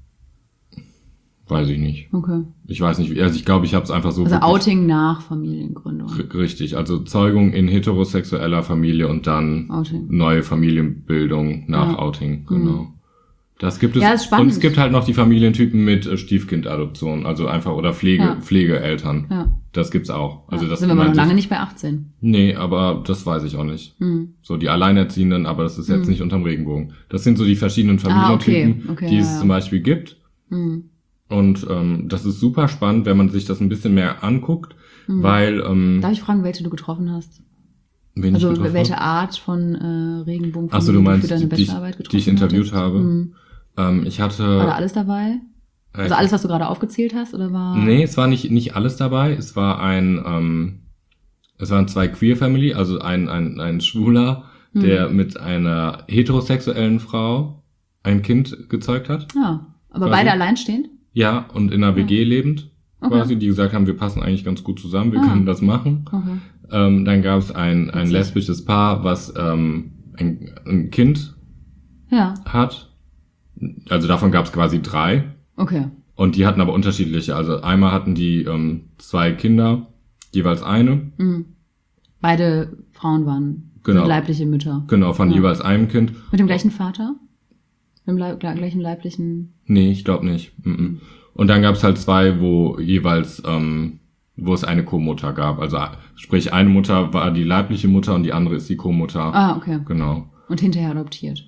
Weiß ich nicht. Okay. Ich weiß nicht, wie- also ich glaube, ich habe es einfach so Also wirklich- Outing nach Familiengründung. R- Richtig, also Zeugung in heterosexueller Familie und dann Outing. neue Familienbildung nach Ja. Outing, genau. Das gibt es. Ja, ist spannend. Und es gibt halt noch die Familientypen mit äh, Stiefkindadoption, also einfach oder Pflege, Ja. Pflegeeltern. Ja. Das gibt's auch. Also ja. das Sind wir aber noch meinte lange ich- nicht bei achtzehn. Nee, aber das weiß ich auch nicht. Mhm. So die Alleinerziehenden, aber das ist jetzt Mhm. nicht unterm Regenbogen. Das sind so die verschiedenen Ah, okay. Familientypen, Okay, die ja, es ja. zum Beispiel gibt. Mhm. Und ähm, das ist super spannend, wenn man sich das ein bisschen mehr anguckt, weil ähm, Darf ich fragen, welche du getroffen hast? wen ich Also getroffen welche habe? Art von äh, Regenbogen Ach so, du meinst, für deine die, die, ich, Bachelorarbeit getroffen die ich interviewt hattest? habe. Mhm. Ähm, ich hatte. War da alles dabei? äh, Also ich- alles, was du gerade aufgezählt hast, oder war? Nee, es war nicht nicht alles dabei. Es war ein, ähm, es waren zwei Queer Family, also ein ein ein Schwuler, Hm. der mit einer heterosexuellen Frau ein Kind gezeugt hat. Ja, aber Quasi. beide alleinstehend? Ja, und in einer W G lebend. Okay. Quasi, die gesagt haben, wir passen eigentlich ganz gut zusammen, wir Ah. können das machen. Okay. Ähm, dann gab es ein, ein Witzig. lesbisches Paar, was ähm, ein, ein Kind Ja, hat. Also davon gab es quasi drei. okay. Und die hatten aber unterschiedliche. Also einmal hatten die ähm, zwei Kinder, jeweils eine. Mhm. Beide Frauen waren Genau. sind leibliche Mütter. Genau, von Ja. jeweils einem Kind. Mit dem gleichen Vater? Mit dem Leib gleichen leiblichen... Nee, ich glaube nicht. Mhm. Und dann gab es halt zwei, wo jeweils, ähm, wo es eine Co-Mutter gab. Also sprich, eine Mutter war die leibliche Mutter und die andere ist die Co-Mutter. Ah, okay. Genau. Und hinterher adoptiert.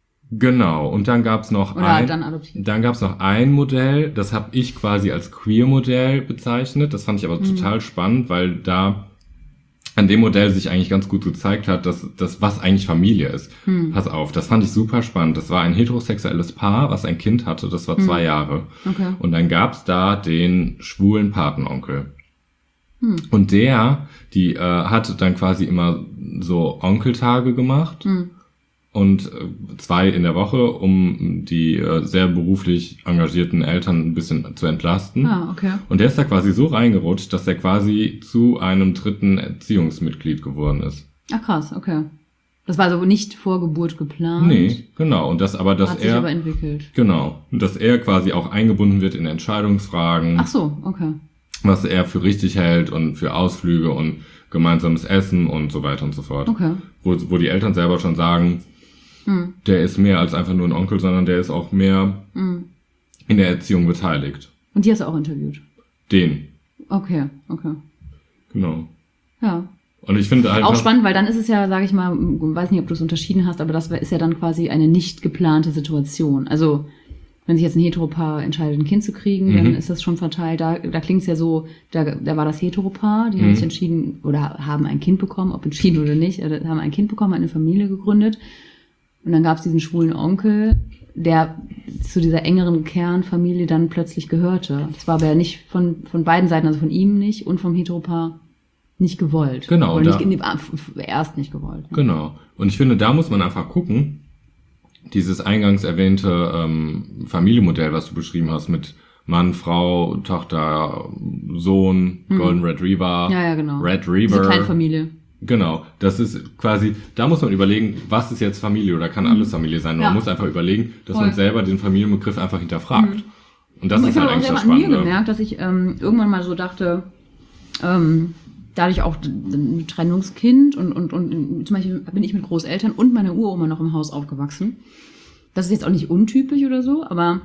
Genau. Und dann gab's noch Oder ein, dann adoptiert. dann gab's noch ein Modell, das habe ich quasi als Queer-Modell bezeichnet. Das fand ich aber Mhm. total spannend, weil da an dem Modell sich eigentlich ganz gut gezeigt hat, dass das was eigentlich Familie ist. Hm. Pass auf, das fand ich super spannend. Das war ein heterosexuelles Paar, was ein Kind hatte. Das war zwei Jahre. Okay. Und dann gab's da den schwulen Patenonkel. Hm. Und der, die äh, hat dann quasi immer so Onkeltage gemacht. Hm. Und äh, zwei in der Woche, um die äh, sehr beruflich engagierten Eltern ein bisschen zu entlasten. Ah, okay. Und der ist da quasi so reingerutscht, dass er quasi zu einem dritten Erziehungsmitglied geworden ist. Ach krass, okay. Das war also nicht vor Geburt geplant. Nee, genau. Und das aber, dass Hat sich er, aber entwickelt. genau, und dass er quasi auch eingebunden wird in Entscheidungsfragen, Ach so, okay. was er für richtig hält und für Ausflüge und gemeinsames Essen und so weiter und so fort. Okay. Wo, wo die Eltern selber schon sagen, Mhm. der ist mehr als einfach nur ein Onkel, sondern der ist auch mehr Mhm. in der Erziehung beteiligt. Und die hast du auch interviewt? Den. Okay, okay. Genau. Ja. Und ich finde halt Auch spannend, weil dann ist es ja, sage ich mal, weiß nicht, ob du es unterschieden hast, aber das ist ja dann quasi eine nicht geplante Situation. Also wenn sich jetzt ein Heteropaar entscheidet, ein Kind zu kriegen, Mhm. dann ist das schon verteilt. Da, da klingt es ja so, da, da war das Heteropaar, die haben Mhm. sich entschieden oder haben ein Kind bekommen, ob entschieden oder nicht, äh, haben ein Kind bekommen, eine Familie gegründet. Und dann gab es diesen schwulen Onkel, der zu dieser engeren Kernfamilie dann plötzlich gehörte. Das war aber ja nicht von, von beiden Seiten, also von ihm nicht und vom Heteropaar nicht gewollt. Genau, Oder da- nicht, nee, f- f- erst nicht gewollt. Ja. Genau. Und ich finde, da muss man einfach gucken, dieses eingangs erwähnte ähm, Familienmodell, was du beschrieben hast, mit Mann, Frau, Tochter, Sohn, Golden Retriever, Mhm. Ja, ja, genau. Red Diese Reaver. Kleinfamilie. Genau, das ist quasi, da muss man überlegen, was ist jetzt Familie oder kann alles Familie sein. Mhm. Ja. Man muss einfach überlegen, dass Voll. man selber den Familienbegriff einfach hinterfragt. Und das ich ist halt habe auch eigentlich selber das an mir Spannende. gemerkt, dass ich ähm, irgendwann mal so dachte, ähm, dadurch auch d- d- ein Trennungskind und, und, und zum Beispiel bin ich mit Großeltern und meiner Uroma noch im Haus aufgewachsen. Das ist jetzt auch nicht untypisch oder so, aber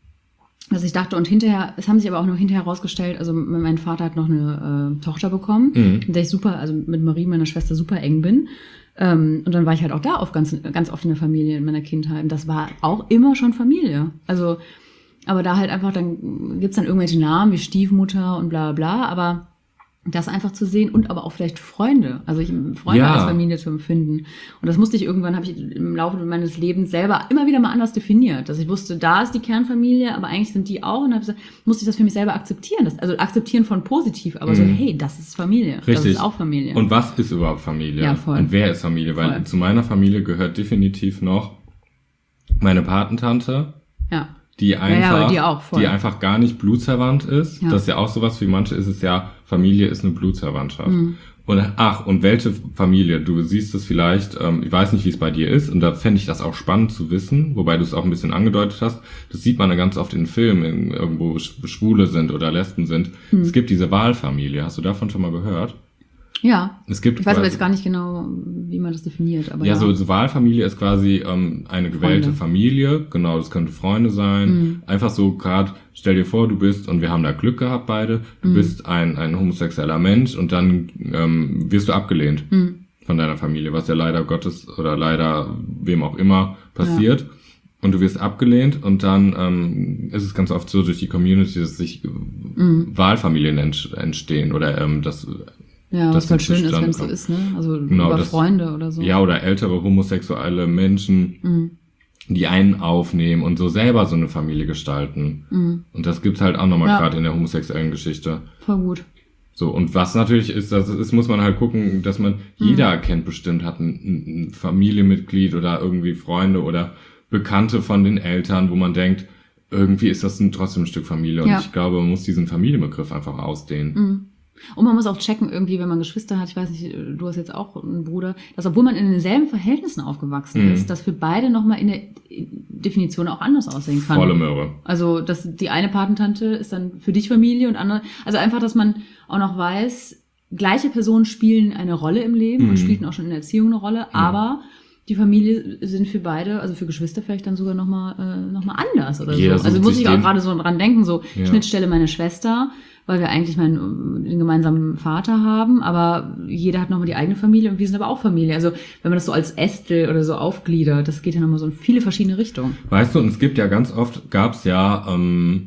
dass ich dachte und hinterher, es haben sich aber auch noch hinterher herausgestellt, also mein Vater hat noch eine äh, Tochter bekommen, Mhm. mit der ich super, also mit Marie, meiner Schwester, super eng bin. Ähm, und dann war ich halt auch da auf ganz, ganz oft in der Familie in meiner Kindheit. Und das war auch immer schon Familie. Also, aber da halt einfach, dann gibt's dann irgendwelche Namen wie Stiefmutter und bla bla, aber das einfach zu sehen und aber auch vielleicht Freunde, also ich, Freunde Ja. als Familie zu empfinden. Und das musste ich irgendwann, habe ich im Laufe meines Lebens selber immer wieder mal anders definiert, dass ich wusste, da ist die Kernfamilie, aber eigentlich sind die auch und hab, musste ich das für mich selber akzeptieren. Das, also akzeptieren von positiv, aber so, Mhm. hey, das ist Familie, das Richtig. ist auch Familie. Und was ist überhaupt Familie? Ja, voll. Und wer ist Familie? Weil Voll. zu meiner Familie gehört definitiv noch meine Patentante, ja. die ja, einfach, aber die auch, voll. die einfach gar nicht blutsverwandt ist. Ja. Das ist ja auch sowas, wie manche ist es ja, Familie ist eine Blutsverwandtschaft. Mhm. Und ach, und welche Familie? Du siehst es vielleicht, ähm, ich weiß nicht, wie es bei dir ist, und da fände ich das auch spannend zu wissen, wobei du es auch ein bisschen angedeutet hast. Das sieht man ja ganz oft in Filmen, in, irgendwo Sch- Schwule sind oder Lesben sind. Mhm. Es gibt diese Wahlfamilie. Hast du davon schon mal gehört? Ja. Es gibt Ich weiß aber quasi- jetzt gar nicht genau, wie man das definiert, aber Ja, ja. so, so Wahlfamilie ist quasi ähm, eine gewählte Freunde. Familie. Genau, das könnte Freunde sein. Mhm. Einfach so gerade, stell dir vor, du bist, und wir haben da Glück gehabt beide, du Mhm. bist ein, ein homosexueller Mensch und dann ähm, wirst du abgelehnt Mhm. von deiner Familie, was ja leider Gottes oder leider wem auch immer passiert. Und du wirst abgelehnt und dann ähm, ist es ganz oft so durch die Community, dass sich Mhm. Wahlfamilien ent entstehen oder ähm, das Ja, das was voll nicht schön ist, zustande wenn es so kommt. ist, ne? Also Genau, über das- Freunde oder so. ja, oder ältere homosexuelle Menschen, Mhm. die einen aufnehmen und so selber so eine Familie gestalten. Mhm. Und das gibt's halt auch nochmal Ja. gerade in der homosexuellen Geschichte. Voll gut. So, und was natürlich ist, das ist, muss man halt gucken, dass man, Mhm. jeder kennt bestimmt, hat ein, ein Familienmitglied oder irgendwie Freunde oder Bekannte von den Eltern, wo man denkt, irgendwie ist das ein, trotzdem ein Stück Familie. Und Ja. ich glaube, man muss diesen Familienbegriff einfach ausdehnen. Mhm. Und man muss auch checken, irgendwie, wenn man Geschwister hat, ich weiß nicht, du hast jetzt auch einen Bruder, dass obwohl man in denselben Verhältnissen aufgewachsen Mhm. ist, das für beide nochmal in der Definition auch anders aussehen kann. Volle Möhre. Also das, die eine Patentante ist dann für dich Familie und andere. Also einfach, dass man auch noch weiß, gleiche Personen spielen eine Rolle im Leben Mhm. und spielten auch schon in der Erziehung eine Rolle, aber die Familie sind für beide, also für Geschwister vielleicht dann sogar nochmal äh, noch mal anders oder Jeder so. Also sucht muss sich ich auch den- gerade so dran denken, so Ja. Schnittstelle meine Schwester, weil wir eigentlich meinen, den gemeinsamen Vater haben, aber jeder hat nochmal die eigene Familie und wir sind aber auch Familie. Also wenn man das so als Ästel oder so aufgliedert, das geht ja nochmal so in viele verschiedene Richtungen. Weißt du, und es gibt ja ganz oft, gab's ja ähm,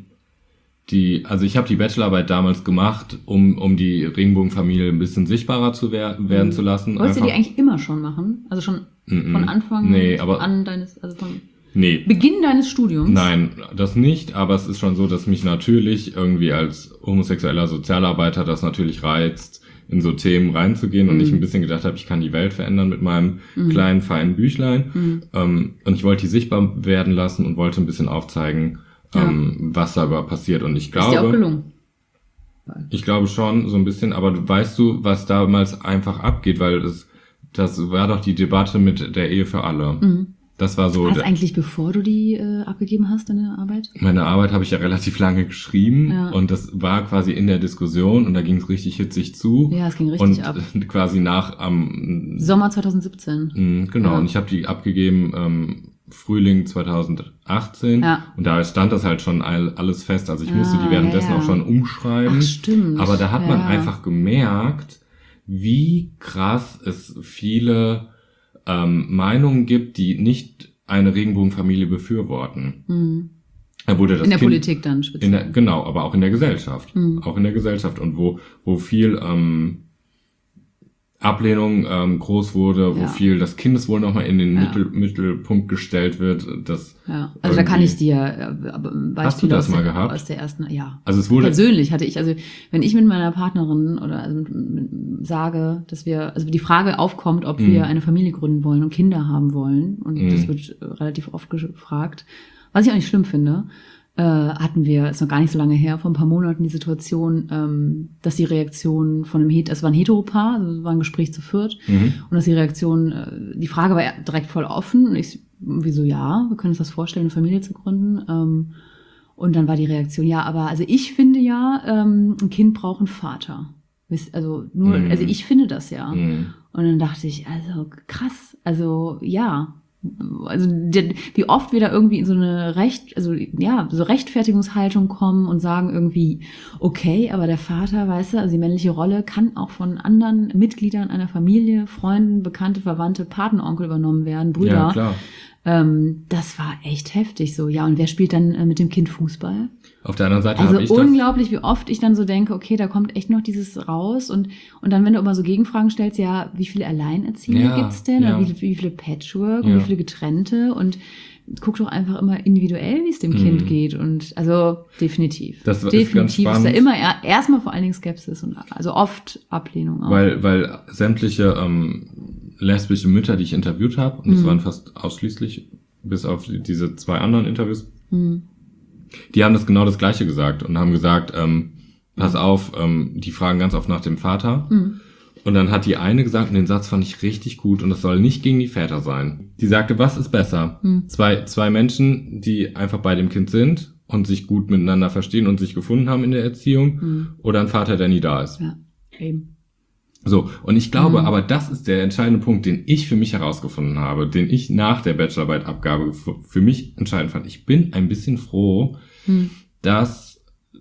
die, also ich habe die Bachelorarbeit damals gemacht, um um die Regenbogenfamilie ein bisschen sichtbarer zu wer werden zu lassen. Wolltest du die Einfach- eigentlich immer schon machen? Also schon Mm-mm. von Anfang Nee, aber- an deines, also von Nee, Beginn deines Studiums? nein, das nicht, aber es ist schon so, dass mich natürlich irgendwie als homosexueller Sozialarbeiter das natürlich reizt, in so Themen reinzugehen und Mhm. ich ein bisschen gedacht habe, ich kann die Welt verändern mit meinem kleinen, feinen Büchlein. Mhm. Ähm, und ich wollte die sichtbar werden lassen und wollte ein bisschen aufzeigen, ähm, was da überhaupt passiert. Und ich Ist dir auch glaube, gelungen. ich glaube schon so ein bisschen, aber du weißt du, was damals einfach abgeht, weil das, das war doch die Debatte mit der Ehe für alle. Mhm. Das war so. War das der, eigentlich bevor du die äh, abgegeben hast, deine Arbeit? meine Arbeit habe ich ja relativ lange geschrieben Ja. und das war quasi in der Diskussion und da ging es richtig hitzig zu. Ja, es ging richtig und ab. quasi nach am Sommer zwanzig siebzehn. mh, genau Ja. und ich habe die abgegeben ähm, Frühling zwanzig achtzehn Ja. und da stand das halt schon all, alles fest. Also ich musste Ah, die währenddessen ja, ja. auch schon umschreiben. Ach, stimmt. Aber da hat man Ja. einfach gemerkt, wie krass es viele ähm, Meinungen gibt, die nicht eine Regenbogenfamilie befürworten. Mhm. Da wurde das In der kind, Politik dann speziell. in der, genau, aber auch in der Gesellschaft. Mhm. Auch in der Gesellschaft. Und wo, wo viel ähm, Ablehnung ähm, groß wurde, wo Ja. viel das Kindeswohl nochmal in den Ja. Mittel, Mittelpunkt gestellt wird. Das Ja, also da kann irgendwie- ich dir äh, aber Beispiele Hast du das aus, mal der, gehabt? aus der ersten, ja. Also es wurde Persönlich hatte ich, also wenn ich mit meiner Partnerin oder also mit, mit, sage, dass wir, also die Frage aufkommt, ob Mhm. wir eine Familie gründen wollen und Kinder haben wollen, und Mhm. das wird äh, relativ oft gefragt, was ich auch nicht schlimm finde, äh, hatten wir, ist noch gar nicht so lange her, vor ein paar Monaten die Situation, ähm, dass die Reaktion von einem Het, es war ein Heteropaar, also es war ein Gespräch zu viert, Mhm. und dass die Reaktion, äh, die Frage war direkt voll offen, und ich, wieso ja, wir können uns das vorstellen, eine Familie zu gründen, ähm, und dann war die Reaktion, ja, aber also ich finde ja, ähm, ein Kind braucht einen Vater. Wisst- Also nur, Mhm. also ich finde das ja. Mhm. Und dann dachte ich, also krass, also ja. Also der, wie oft wir da irgendwie in so eine Recht, also ja, so Rechtfertigungshaltung kommen und sagen irgendwie, okay, aber der Vater, weißt du, also die männliche Rolle kann auch von anderen Mitgliedern einer Familie, Freunden, Bekannte, Verwandte, Patenonkel übernommen werden, Brüder. Ja, klar. Ähm, das war echt heftig so. Ja, und wer spielt dann äh, mit dem Kind Fußball? Auf der anderen Seite Also habe ich das. unglaublich, wie oft ich dann so denke, okay, da kommt echt noch dieses raus. Und, und dann, wenn du immer so Gegenfragen stellst, ja, wie viele Alleinerziehende Ja, gibt's denn? ja. Oder wie, wie viele Patchwork Ja. und wie viele Getrennte? Und guck doch einfach immer individuell, wie es dem Kind Mhm. geht. Und also definitiv. Das ist ganz definitiv ist da spannend. immer er, erstmal vor allen Dingen Skepsis und also oft Ablehnung auch. Weil, weil sämtliche ähm, lesbische Mütter, die ich interviewt habe, und es Mhm. waren fast ausschließlich, bis auf die- diese zwei anderen Interviews, Hm. die haben das genau das Gleiche gesagt und haben gesagt, ähm, pass auf, ähm, die fragen ganz oft nach dem Vater. Hm. Und dann hat die eine gesagt, und den Satz fand ich richtig gut, und das soll nicht gegen die Väter sein. Die sagte, was ist besser? Hm. Zwei, zwei Menschen, die einfach bei dem Kind sind und sich gut miteinander verstehen und sich gefunden haben in der Erziehung, Hm. oder ein Vater, der nie da ist. Ja, eben. So, und ich glaube, Mhm. aber das ist der entscheidende Punkt, den ich für mich herausgefunden habe, den ich nach der Bachelorarbeitabgabe für, für mich entscheidend fand. Ich bin ein bisschen froh, Hm. dass,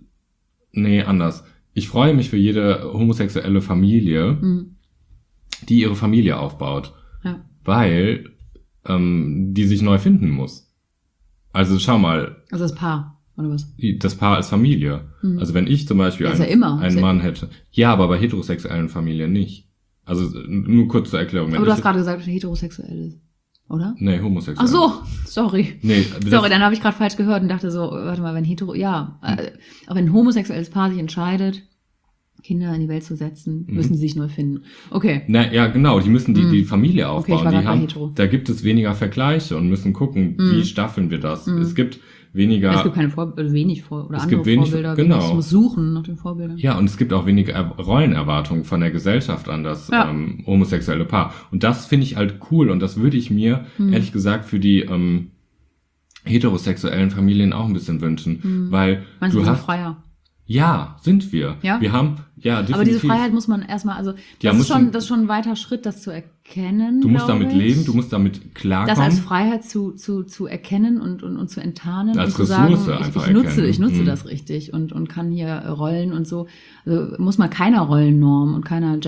nee, anders. Ich freue mich für jede homosexuelle Familie, Hm. die ihre Familie aufbaut, Ja. weil ähm, die sich neu finden muss. Also schau mal, Also das Paar, oder was? das Paar als Familie. Mhm. Also wenn ich zum Beispiel Ja, ist einen, ja immer. Ist einen ja- Mann hätte. Ja, aber bei heterosexuellen Familien nicht. Also nur kurz zur Erklärung. Wenn Aber du hast ich, gerade gesagt, dass er heterosexuell ist, oder? nee, homosexuell. Ach so, sorry. Nee, das, Sorry, dann habe ich gerade falsch gehört und dachte so, warte mal, wenn hetero, ja, äh, auch wenn ein homosexuelles Paar sich entscheidet, Kinder in die Welt zu setzen, Mhm. müssen sie sich neu finden. Okay. na, ja, genau, die müssen die, Mhm. die Familie Okay, ich aufbauen. war die grad bei haben, hetero. da gibt es weniger Vergleiche und müssen gucken, Mhm. wie staffeln wir das. Mhm. Es gibt weniger, Es gibt keine Vorbilder, wenig Vor oder Es andere gibt wenig- Vorbilder. genau. Wenig, ich muss suchen nach den Vorbildern. ja, und es gibt auch weniger Er- Rollenerwartungen von der Gesellschaft an das Ja. ähm, homosexuelle Paar. Und das finde ich halt cool und das würde ich mir, Mhm. ehrlich gesagt, für die ähm, heterosexuellen Familien auch ein bisschen wünschen. Mhm. Weil Meinst du du, wir sind hast, freier? ja, sind wir. Ja? Wir haben, ja, definitiv. Aber diese Freiheit muss man erstmal, also das, Ja, ist musst schon, du- das ist schon ein weiter Schritt, das zu erkennen. Du musst glaub damit ich. leben, du musst damit klarkommen. Das als Freiheit zu, zu, zu erkennen und, und, und zu enttarnen Als und zu sagen, Ressource ich, einfach ich nutze, erkennen. ich nutze Mhm. das richtig und, und kann hier Rollen und so. Also muss man keiner Rollennorm und keiner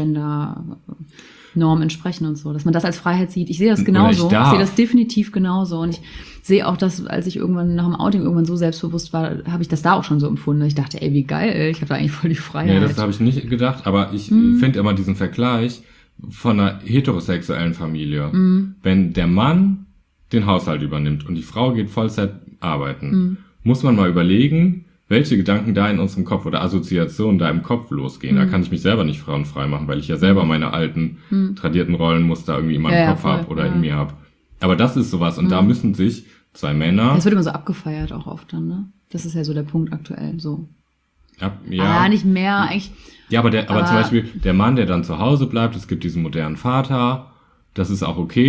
Gender-Norm entsprechen und so, dass man das als Freiheit sieht. Ich sehe das Oder genauso. ich Ich, darf. sehe das definitiv genauso. Und ich sehe auch, dass, als ich irgendwann nach dem Outing irgendwann so selbstbewusst war, habe ich das da auch schon so empfunden. Ich dachte, ey, wie geil, ich habe da eigentlich voll die Freiheit. Nee, das habe ich nicht gedacht, aber ich Mhm. finde immer diesen Vergleich von einer heterosexuellen Familie. Mhm. Wenn der Mann den Haushalt übernimmt und die Frau geht Vollzeit arbeiten, Mhm. muss man mal überlegen, welche Gedanken da in unserem Kopf oder Assoziationen da im Kopf losgehen. Da Mhm. kann ich mich selber nicht frauenfrei machen, weil ich ja selber meine alten, Mhm. tradierten Rollenmuster irgendwie in meinem Ja, ja, Kopf voll, habe oder ja. in mir habe. Aber das ist sowas und da Mhm. müssen sich zwei Männer... Das wird immer so abgefeiert auch oft dann, ne? Das ist ja so der Punkt aktuell, so. ja, Ja, ah, nicht mehr, eigentlich. Ja, aber, der, aber, Aber- zum Beispiel der Mann, der dann zu Hause bleibt, es gibt diesen modernen Vater, das ist auch okay,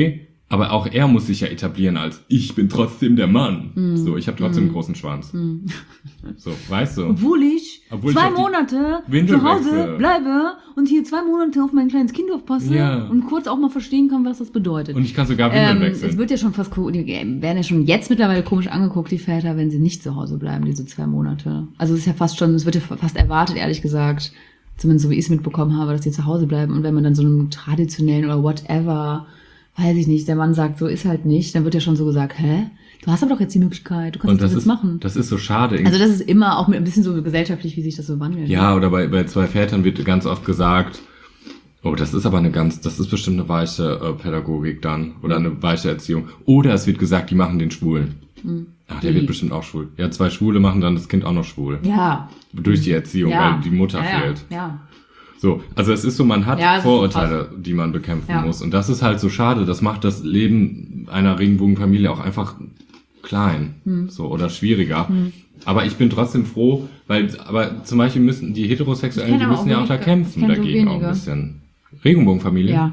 Aber auch er muss sich ja etablieren als, ich bin trotzdem der Mann. Mm. So, ich habe trotzdem Mm. einen großen Schwanz. Mm. So, weißt du? Obwohl ich Obwohl ich zwei auf die Monate Windel zu Hause wechsle. bleibe und hier zwei Monate auf mein kleines Kind aufpasse Ja. und kurz auch mal verstehen kann, was das bedeutet. Und ich kann sogar Windeln Ähm, wechseln. es wird ja schon fast, ko- die werden ja schon jetzt mittlerweile komisch angeguckt, die Väter, wenn sie nicht zu Hause bleiben, diese zwei Monate. Also es ist ja fast schon, es wird ja fast erwartet, ehrlich gesagt, zumindest so wie ich es mitbekommen habe, dass die zu Hause bleiben. Und wenn man dann so einem traditionellen oder whatever, weiß ich nicht, der Mann sagt, so ist halt nicht, dann wird ja schon so gesagt, hä? Du hast aber doch jetzt die Möglichkeit, du kannst Und das das jetzt ist, machen. das ist so schade. irgendwie. Also das ist immer auch mit ein bisschen so gesellschaftlich, wie sich das so wandelt. Ja, oder bei, bei zwei Vätern wird ganz oft gesagt, oh, das ist aber eine ganz, das ist bestimmt eine weiche äh, Pädagogik dann oder eine weiche Erziehung. Oder es wird gesagt, die machen den Schwulen. Mhm. Ach, der Wie? wird bestimmt auch schwul. Ja, zwei Schwule machen dann das Kind auch noch schwul. Ja. Durch die Erziehung, Ja. weil die Mutter ja, fehlt. Ja. ja. So, also es ist so, man hat Ja, es ist Vorurteile, die man bekämpfen Ja. muss. Und das ist halt so schade. Das macht das Leben einer Regenbogenfamilie auch einfach klein, Hm. so, oder schwieriger. Aber ich bin trotzdem froh, weil, aber zum Beispiel müssen die Heterosexuellen, Ich die kenn aber müssen auch ja auch da wenige. kämpfen Ich kenn so dagegen auch ein wenige. bisschen. Regenbogenfamilie? Ja.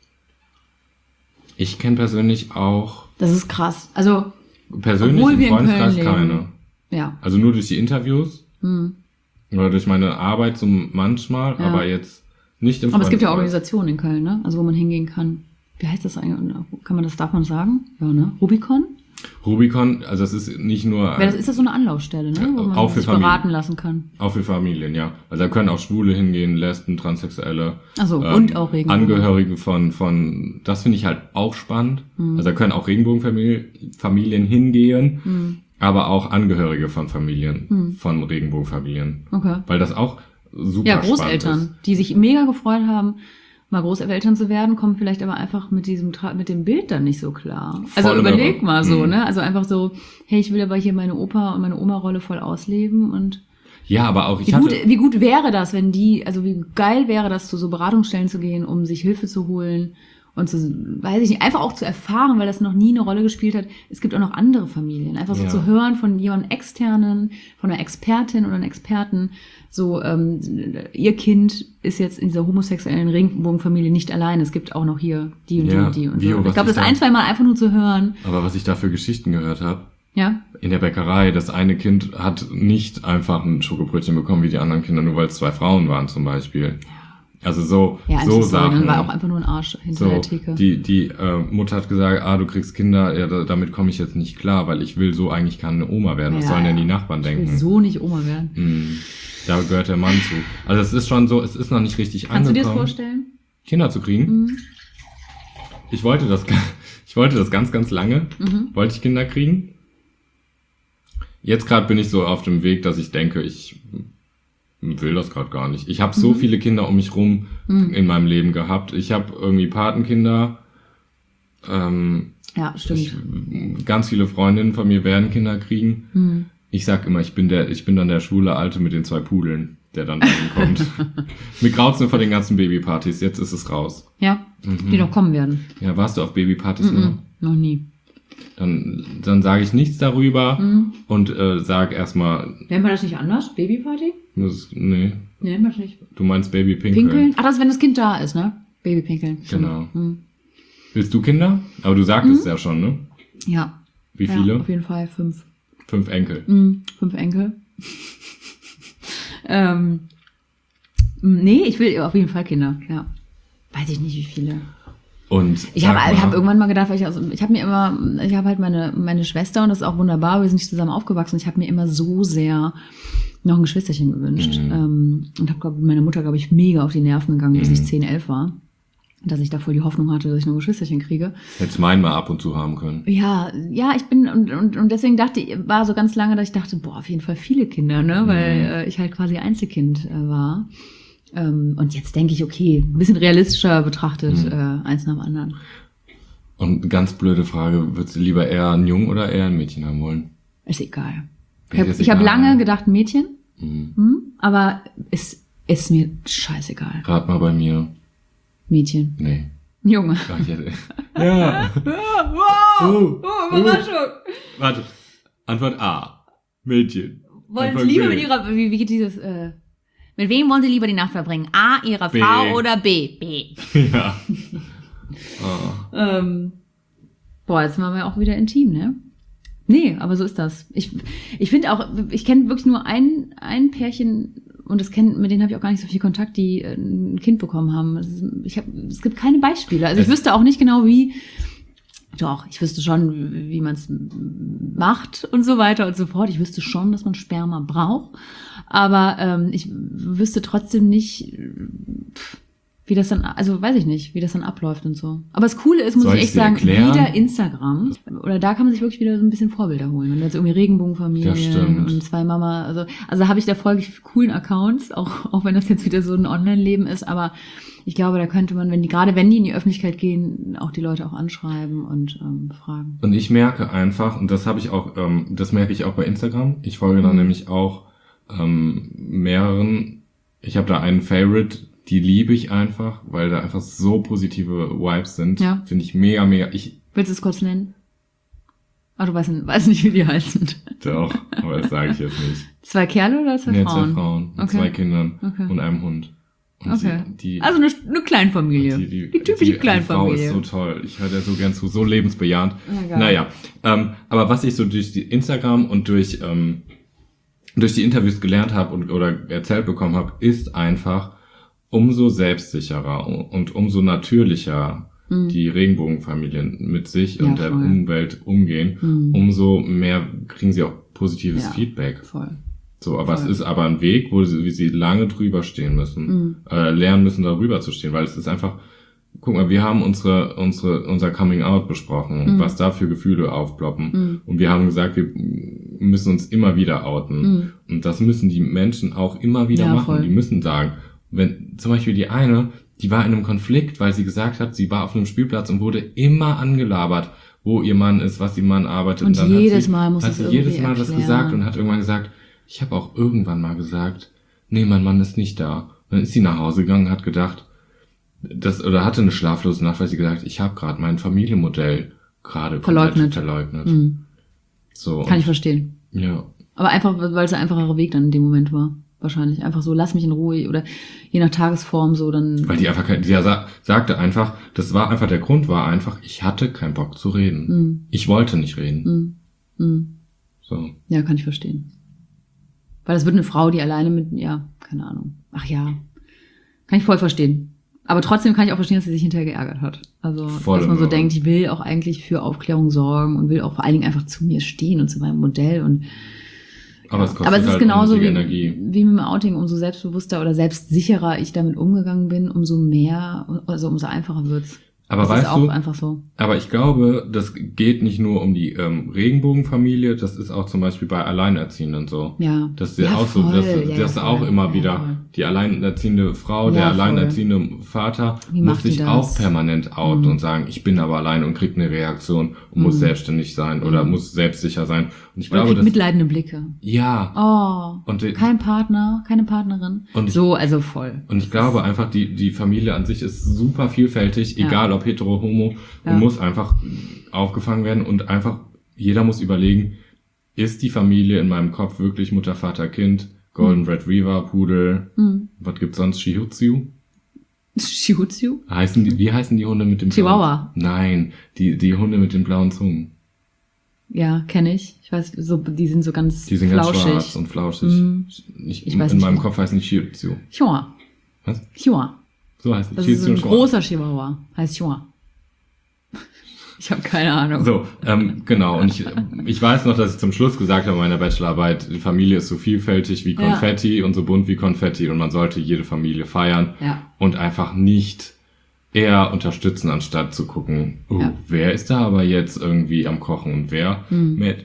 Ich kenne persönlich auch, Das ist krass. Also, persönlich Obwohl im wir in Freundeskreis Köln leben. keine. ja. Also nur durch die Interviews Hm. oder durch meine Arbeit so manchmal, Ja. aber jetzt nicht im Aber es gibt ja Freundeskreis. Organisationen in Köln, ne? Also wo man hingehen kann. Wie heißt das eigentlich? Kann man das, darf man sagen? Ja, ne? Rubicon? Rubicon, also das ist nicht nur Weil das ist das so eine Anlaufstelle, ne? Wo man auch für sich Familien. beraten lassen kann. auch für Familien, ja. Also da können auch Schwule hingehen, Lesben, Transsexuelle. Ach so, ähm, und auch Regenbogen. Angehörige von, von, das finde ich halt auch spannend. Mhm. Also da können auch Regenbogenfamilien Familien hingehen, Mhm. aber auch Angehörige von Familien, Mhm. von Regenbogenfamilien. Okay. Weil das auch super Ja, spannend Großeltern, ist. die sich mega gefreut haben, mal Großeltern zu werden, kommen vielleicht aber einfach mit diesem Tra- mit dem Bild dann nicht so klar. Also Voll überleg irre. mal so, Mhm. ne? Also einfach so, hey, ich will aber hier meine Opa und meine Oma-Rolle voll ausleben und Ja, aber auch, ich wie hatte, gut, wie gut wäre das, wenn die, also wie geil wäre das, zu so Beratungsstellen zu gehen, um sich Hilfe zu holen und zu, weiß ich nicht, einfach auch zu erfahren, weil das noch nie eine Rolle gespielt hat. Es gibt auch noch andere Familien. Einfach so Ja. zu hören von jemandem Externen, von einer Expertin oder einem Experten, so, ähm, ihr Kind ist jetzt in dieser homosexuellen Regenbogenfamilie nicht allein. Es gibt auch noch hier die und die Ja, und die und Vio, so. Ich was glaube, ist das da? ein, zwei Mal einfach nur zu hören, aber was ich da für Geschichten gehört habe, ja, in der Bäckerei, das eine Kind hat nicht einfach ein Schokobrötchen bekommen wie die anderen Kinder, nur weil es zwei Frauen waren zum Beispiel. Also so, ja, so einfach so, Sachen. dann war auch einfach nur ein Arsch hinter So, der Theke. die, die äh, Mutter hat gesagt, ah, du kriegst Kinder, ja, da, damit komme ich jetzt nicht klar, weil ich will so eigentlich keine Oma werden. Was Ja, sollen denn ja. die Nachbarn Ich will denken? so nicht Oma werden. Hm, da gehört der Mann zu. Also es ist schon so, es ist noch nicht richtig Kannst du dir das angekommen, vorstellen? Kinder zu kriegen. Mhm. Ich wollte das, ich wollte das ganz, ganz lange, Mhm. wollte ich Kinder kriegen. Jetzt gerade bin ich so auf dem Weg, dass ich denke, ich will das gerade gar nicht. Ich habe so Mhm. viele Kinder um mich rum Mhm. in meinem Leben gehabt. Ich habe irgendwie Patenkinder. Ähm, Ja, stimmt. ich, ganz viele Freundinnen von mir werden Kinder kriegen. Mhm. Ich sag immer, ich bin der, ich bin dann der schwule Alte mit den zwei Pudeln, der dann kommt. Mir graut's nur vor den ganzen Babypartys. Jetzt ist es raus. Ja, Mhm. die noch kommen werden. Ja, warst du auf Babypartys noch? Mhm. Noch nie. Dann, dann sage ich nichts darüber Mhm. und äh, sag erstmal, Nennt man das nicht anders? Babyparty? das, nee, Nee, nennt man das nicht. du meinst Babypinkeln. Pinkeln? Ach, das ist, wenn das Kind da ist, ne? Babypinkeln. Stimmt. Genau. Mhm. Willst du Kinder? Aber du sagtest ja schon, ne? Ja. Wie Ja, viele? auf jeden Fall fünf. Fünf Enkel. Mhm. Fünf Enkel. ähm, nee, ich will auf jeden Fall Kinder, ja. Weiß ich nicht, wie viele. Und Ich sag habe ich mal, hab irgendwann mal gedacht, weil ich, also, ich habe mir immer, ich habe halt meine, meine Schwester und das ist auch wunderbar, wir sind nicht zusammen aufgewachsen. Ich habe mir immer so sehr noch ein Geschwisterchen gewünscht. Mhm. Ähm, und habe meiner Mutter, glaube ich, mega auf die Nerven gegangen, bis Mhm. ich zehn, elf war. Dass ich da voll die Hoffnung hatte, dass ich noch ein Geschwisterchen kriege. hättest meinen mal ab und zu haben können. Ja, ja, ich bin, und, und, und deswegen dachte ich, war so ganz lange, dass ich dachte, boah, auf jeden Fall viele Kinder, ne, weil Mhm. äh, ich halt quasi Einzelkind äh, war. Ähm, und jetzt denke ich, okay, ein bisschen realistischer betrachtet, Mhm. äh, eins nach dem anderen. Und ganz blöde Frage, würdest du lieber eher ein Jungen oder eher ein Mädchen haben wollen? Ist egal. Ich Mir habe ist ich hab egal. lange gedacht, ein Mädchen, Mhm. hm, aber es ist mir scheißegal. Rat mal bei mir. Mädchen. Nee. Ein Junge. Ach, ich hätte, ja. Wow! Oh, Oh, Überraschung! Warte. Antwort A. Mädchen. Wollen Antwort Sie lieber B. mit Ihrer, wie, wie geht dieses, äh, mit wem wollen Sie lieber die Nacht verbringen? A, Ihrer B. Frau oder B? B. Ja. Ah. Ähm, Boah, jetzt sind wir auch wieder intim, ne? Nee, aber so ist das. Ich, ich finde auch, ich kenne wirklich nur ein, ein Pärchen, und das kennt, mit denen habe ich auch gar nicht so viel Kontakt, die ein Kind bekommen haben. Es, ist, ich hab, es gibt keine Beispiele. Also ich Es- wüsste auch nicht genau, wie, doch, ich wüsste schon, wie man es macht und so weiter und so fort. Ich wüsste schon, dass man Sperma braucht, aber ähm, ich wüsste trotzdem nicht, pff, wie das dann, also weiß ich nicht, wie das dann abläuft und so. Aber das Coole ist, muss Soll ich ich echt dir sagen, erklären? wieder Instagram. Oder da kann man sich wirklich wieder so ein bisschen Vorbilder holen. Wenn du jetzt irgendwie Regenbogenfamilie Das stimmt. und zwei Mama, also, also da habe ich da folge ich coolen Accounts, auch, auch wenn das jetzt wieder so ein Online-Leben ist, aber ich glaube, da könnte man, wenn die, gerade wenn die in die Öffentlichkeit gehen, auch die Leute auch anschreiben und ähm, fragen. Und ich merke einfach, und das habe ich auch, ähm, das merke ich auch bei Instagram. Ich folge da Mhm. nämlich auch ähm, mehreren. Ich habe da einen Favorite, die liebe ich einfach, weil da einfach so positive Vibes sind. Ja. Finde ich mega, mega. Ich Willst du es kurz nennen? Ah, du weißt, weißt nicht, wie die heißen. doch, aber das sage ich jetzt nicht. Zwei Kerle oder zwei Nee, Frauen? zwei Frauen mit Okay. zwei Kindern Okay. und einem Hund. Und Okay. sie, die, Also eine, eine Kleinfamilie. Die, die, Die typische die, Die Frau Kleinfamilie. ist so toll. Ich höre der so gern zu, so lebensbejahend. Ja, geil. Naja, ähm, aber was ich so durch die Instagram und durch ähm, durch die Interviews gelernt habe und oder erzählt bekommen habe, ist einfach umso selbstsicherer und umso natürlicher Mhm. die Regenbogenfamilien mit sich Ja, und der voll. Umwelt umgehen, Mhm. umso mehr kriegen sie auch positives Ja. Feedback. Voll. So, aber Voll. es ist aber ein Weg, wo sie, wie sie lange drüber stehen müssen, Mhm. äh, lernen müssen, darüber zu stehen, weil es ist einfach, guck mal, wir haben unsere, unsere, unser Coming Out besprochen, Mhm. was da für Gefühle aufploppen. Mhm. Und wir haben gesagt, wir müssen uns immer wieder outen. Mhm. Und das müssen die Menschen auch immer wieder Ja, machen. voll. Die müssen sagen, wenn zum Beispiel die eine, die war in einem Konflikt, weil sie gesagt hat, sie war auf einem Spielplatz und wurde immer angelabert, wo ihr Mann ist, was ihr Mann arbeitet. Und dann jedes hat sie, Mal muss hat es sie jedes irgendwie Mal das erklären. gesagt und hat irgendwann gesagt, ich habe auch irgendwann mal gesagt, nee, mein Mann ist nicht da. Und dann ist sie nach Hause gegangen und hat gedacht, das, oder hatte eine schlaflose Nacht, weil sie gesagt, ich habe gerade mein Familienmodell gerade komplett Verleugnet. verleugnet. Mhm. So, Kann ich verstehen. ja. Aber einfach, weil es ein einfacher Weg dann in dem Moment war. Wahrscheinlich. Einfach so, lass mich in Ruhe. Oder je nach Tagesform so, dann. Weil die einfach, kein- sie sa- sagte einfach, das war einfach, der Grund war einfach, ich hatte keinen Bock zu reden. Mhm. Ich wollte nicht reden. Mhm. Mhm. So. Ja, kann ich verstehen. Weil das wird eine Frau, die alleine mit, ja, keine Ahnung. Ach ja. Kann ich voll verstehen. Aber trotzdem kann ich auch verstehen, dass sie sich hinterher geärgert hat. Also, Voll dass man so in Ordnung. denkt, ich will auch eigentlich für Aufklärung sorgen und will auch vor allen Dingen einfach zu mir stehen und zu meinem Modell und Aber es kostet Aber es ist halt genauso wie, unnötige Energie. wie mit dem Outing, umso selbstbewusster oder selbstsicherer ich damit umgegangen bin, umso mehr, also umso einfacher wird's. Aber das weißt ist auch du, einfach so. aber ich glaube, das geht nicht nur um die ähm, Regenbogenfamilie, das ist auch zum Beispiel bei Alleinerziehenden so. Ja. Das ist ja, Ja, auch so, voll. dass, Ja, dass ja, auch voll. immer Ja, wieder voll. die alleinerziehende Frau, Ja, der voll. alleinerziehende Vater Wie muss macht die sich das? auch permanent outen Mhm. und sagen, ich bin aber allein und kriegt eine Reaktion und muss Mhm. selbstständig sein oder Mhm. muss selbstsicher sein. Und ich Oder glaube, kriegt dass mitleidende Blicke. ja, Oh, Und die- kein Partner, keine Partnerin. Und ich- so, also voll. Und ich glaube einfach, die, die Familie an sich ist super vielfältig, Ja. egal ob hetero, homo, Ja. und muss einfach aufgefangen werden und einfach, jeder muss überlegen, ist die Familie in meinem Kopf wirklich Mutter, Vater, Kind, Golden Retriever, Pudel, Hm. was gibt's sonst, Shih Tzu? Shihuzu? Heißen die, wie heißen die Hunde mit dem Chihuahua. blauen? Nein, die, die Hunde mit den blauen Zungen. Ja, kenne ich. Ich weiß, so, die sind so ganz Die sind ganz flauschig. schwarz und flauschig. Mhm. Ich, Ich weiß in nicht, meinem wie- Kopf heißen die Shih Tzu. Chihuahua. Was? Chihuahua. So heißen die. Das Shih ist Tzu ein und Chihuahua. großer Chihuahua. Heißt Chihuahua. Ich habe keine Ahnung. So, ähm, genau. Und ich, ich weiß noch, dass ich zum Schluss gesagt habe in meiner Bachelorarbeit, die Familie ist so vielfältig wie Ja. Konfetti und so bunt wie Konfetti und man sollte jede Familie feiern Ja. und einfach nicht eher unterstützen, anstatt zu gucken, oh, Ja. wer ist da aber jetzt irgendwie am Kochen und wer Hm. mäht,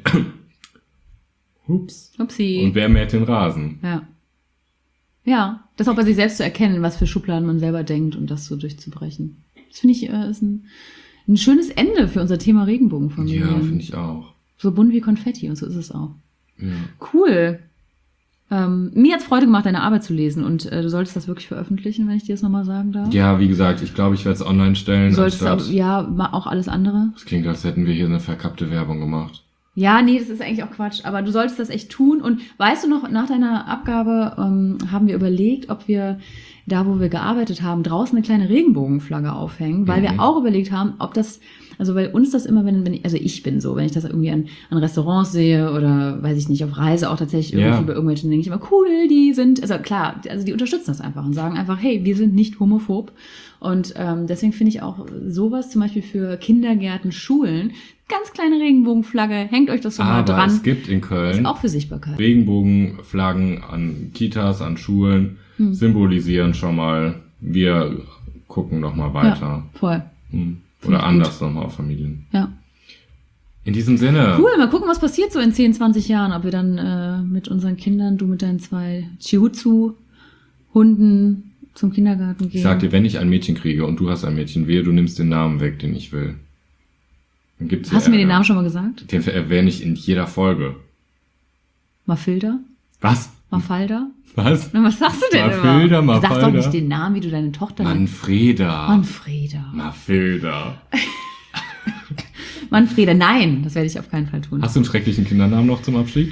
Ups. Upsi. Und wer mäht den Rasen? Ja. Ja, das auch bei sich selbst zu erkennen, was für Schubladen man selber denkt und das so durchzubrechen. Das finde ich äh, ist ein, ein schönes Ende für unser Thema Regenbogenfamilie. Ja, finde ich auch. So bunt wie Konfetti und so ist es auch. Ja. Cool. Ähm, mir hat's Freude gemacht, deine Arbeit zu lesen und äh, du solltest das wirklich veröffentlichen, wenn ich dir das nochmal sagen darf. ja, wie gesagt, ich glaube, ich werde es online stellen. Du solltest anstatt, auch, ja, ma- auch alles andere. das klingt, als hätten wir hier eine verkappte Werbung gemacht. Ja, nee, das ist eigentlich auch Quatsch, aber du solltest das echt tun. Und weißt du noch, nach deiner Abgabe ähm, haben wir überlegt, ob wir da, wo wir gearbeitet haben, draußen eine kleine Regenbogenflagge aufhängen, weil Mhm. wir auch überlegt haben, ob das, also weil uns das immer, wenn, wenn ich, also ich bin so, wenn ich das irgendwie an, an Restaurants sehe oder, weiß ich nicht, auf Reise auch tatsächlich irgendwie Ja. bei irgendwelchen, denke ich immer, cool, die sind, also klar, also die unterstützen das einfach und sagen einfach, hey, wir sind nicht homophob. Und ähm, deswegen finde ich auch sowas zum Beispiel für Kindergärten, Schulen, ganz kleine Regenbogenflagge, hängt euch das so mal Aber dran. es gibt in Ist Köln auch für Sichtbarkeit. Regenbogenflaggen an Kitas, an Schulen, Hm. symbolisieren schon mal, wir gucken noch mal weiter. Ja, voll. Hm. Find Oder ich anders nochmal auf Familien. Ja. In diesem Sinne. Cool, mal gucken, was passiert so in zehn, zwanzig Jahren, ob wir dann äh, mit unseren Kindern, du mit deinen zwei Chihuahua-Hunden zum Kindergarten gehen. Ich sag dir, wenn ich ein Mädchen kriege und du hast ein Mädchen, wehe, du nimmst den Namen weg, den ich will. Dann gibt's Hast du mir den Ärger. Namen schon mal gesagt? Den erwähne ich in jeder Folge. Mafilda? Was? Mafalda? Was? Na, was sagst du denn Mafilda, immer? Du sagst doch Mafalda. nicht den Namen, wie du deine Tochter nennst. Manfreda. Manfreda. Mafilda. Manfreda, nein, das werde ich auf keinen Fall tun. Hast du einen schrecklichen Kindernamen noch zum Abschied?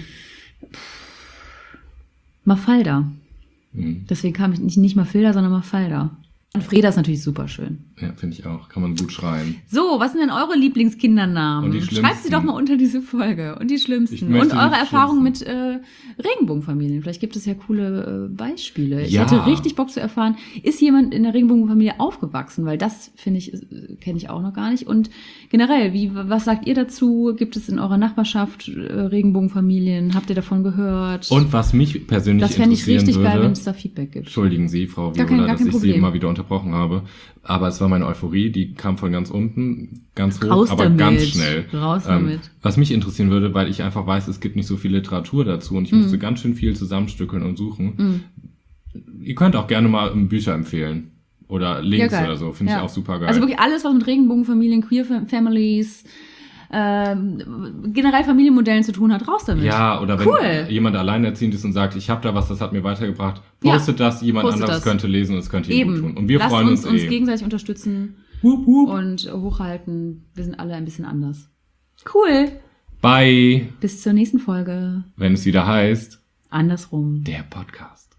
Mafalda. Hm. Deswegen kam ich nicht, nicht Mafilda, sondern Mafalda. Manfreda ist natürlich super schön. Ja, finde ich auch. Kann man gut schreien. So, was sind denn eure Lieblingskindernamen? Und die Schreibt sie schlimmsten. doch mal unter diese Folge. Und die Ich schlimmsten. möchte Und eure die Erfahrungen mit äh, Regenbogenfamilien. Vielleicht gibt es ja coole äh, Beispiele. Ich Ja. hätte richtig Bock zu erfahren, ist jemand in der Regenbogenfamilie aufgewachsen? Weil das, finde ich, äh, kenne ich auch noch gar nicht. Und generell, wie, was sagt ihr dazu? Gibt es in eurer Nachbarschaft äh, Regenbogenfamilien? Habt ihr davon gehört? Und was mich persönlich das fände ich interessieren richtig würde, geil, wenn es da Feedback gibt. entschuldigen Sie, Frau Gar kein- Viola, gar dass kein ich Sie Problem. immer wieder unterbrochen habe, aber es war meine Euphorie, die kam von ganz unten, ganz hoch, Raus aber damit. ganz schnell. Raus Ähm, damit. was mich interessieren würde, weil ich einfach weiß, es gibt nicht so viel Literatur dazu und ich Mhm. musste ganz schön viel zusammenstückeln und suchen. Ihr könnt auch gerne mal Bücher empfehlen oder Links geil. oder so, finde Ja. ich auch super geil. Also wirklich alles, was mit Regenbogenfamilien, Queer Fam- Families, ähm, generell Familienmodellen zu tun hat, raus damit. Ja, oder wenn Cool. jemand alleinerziehend ist und sagt, ich habe da was, das hat mir weitergebracht, Ja, postet das, jemand postet anderes das. könnte lesen und es könnte ihm Eben. gut tun. Und wir Lasst freuen uns, uns, uns eh. gegenseitig unterstützen Hup, hup. und hochhalten. Wir sind alle ein bisschen anders. Cool. Bye, Bis zur nächsten Folge. wenn es wieder heißt, Andersrum. der Podcast.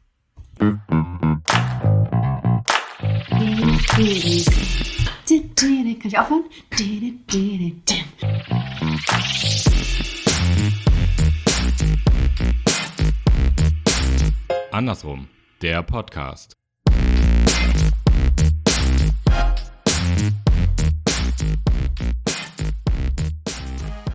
Kann ich aufhören? Andersrum, der Podcast.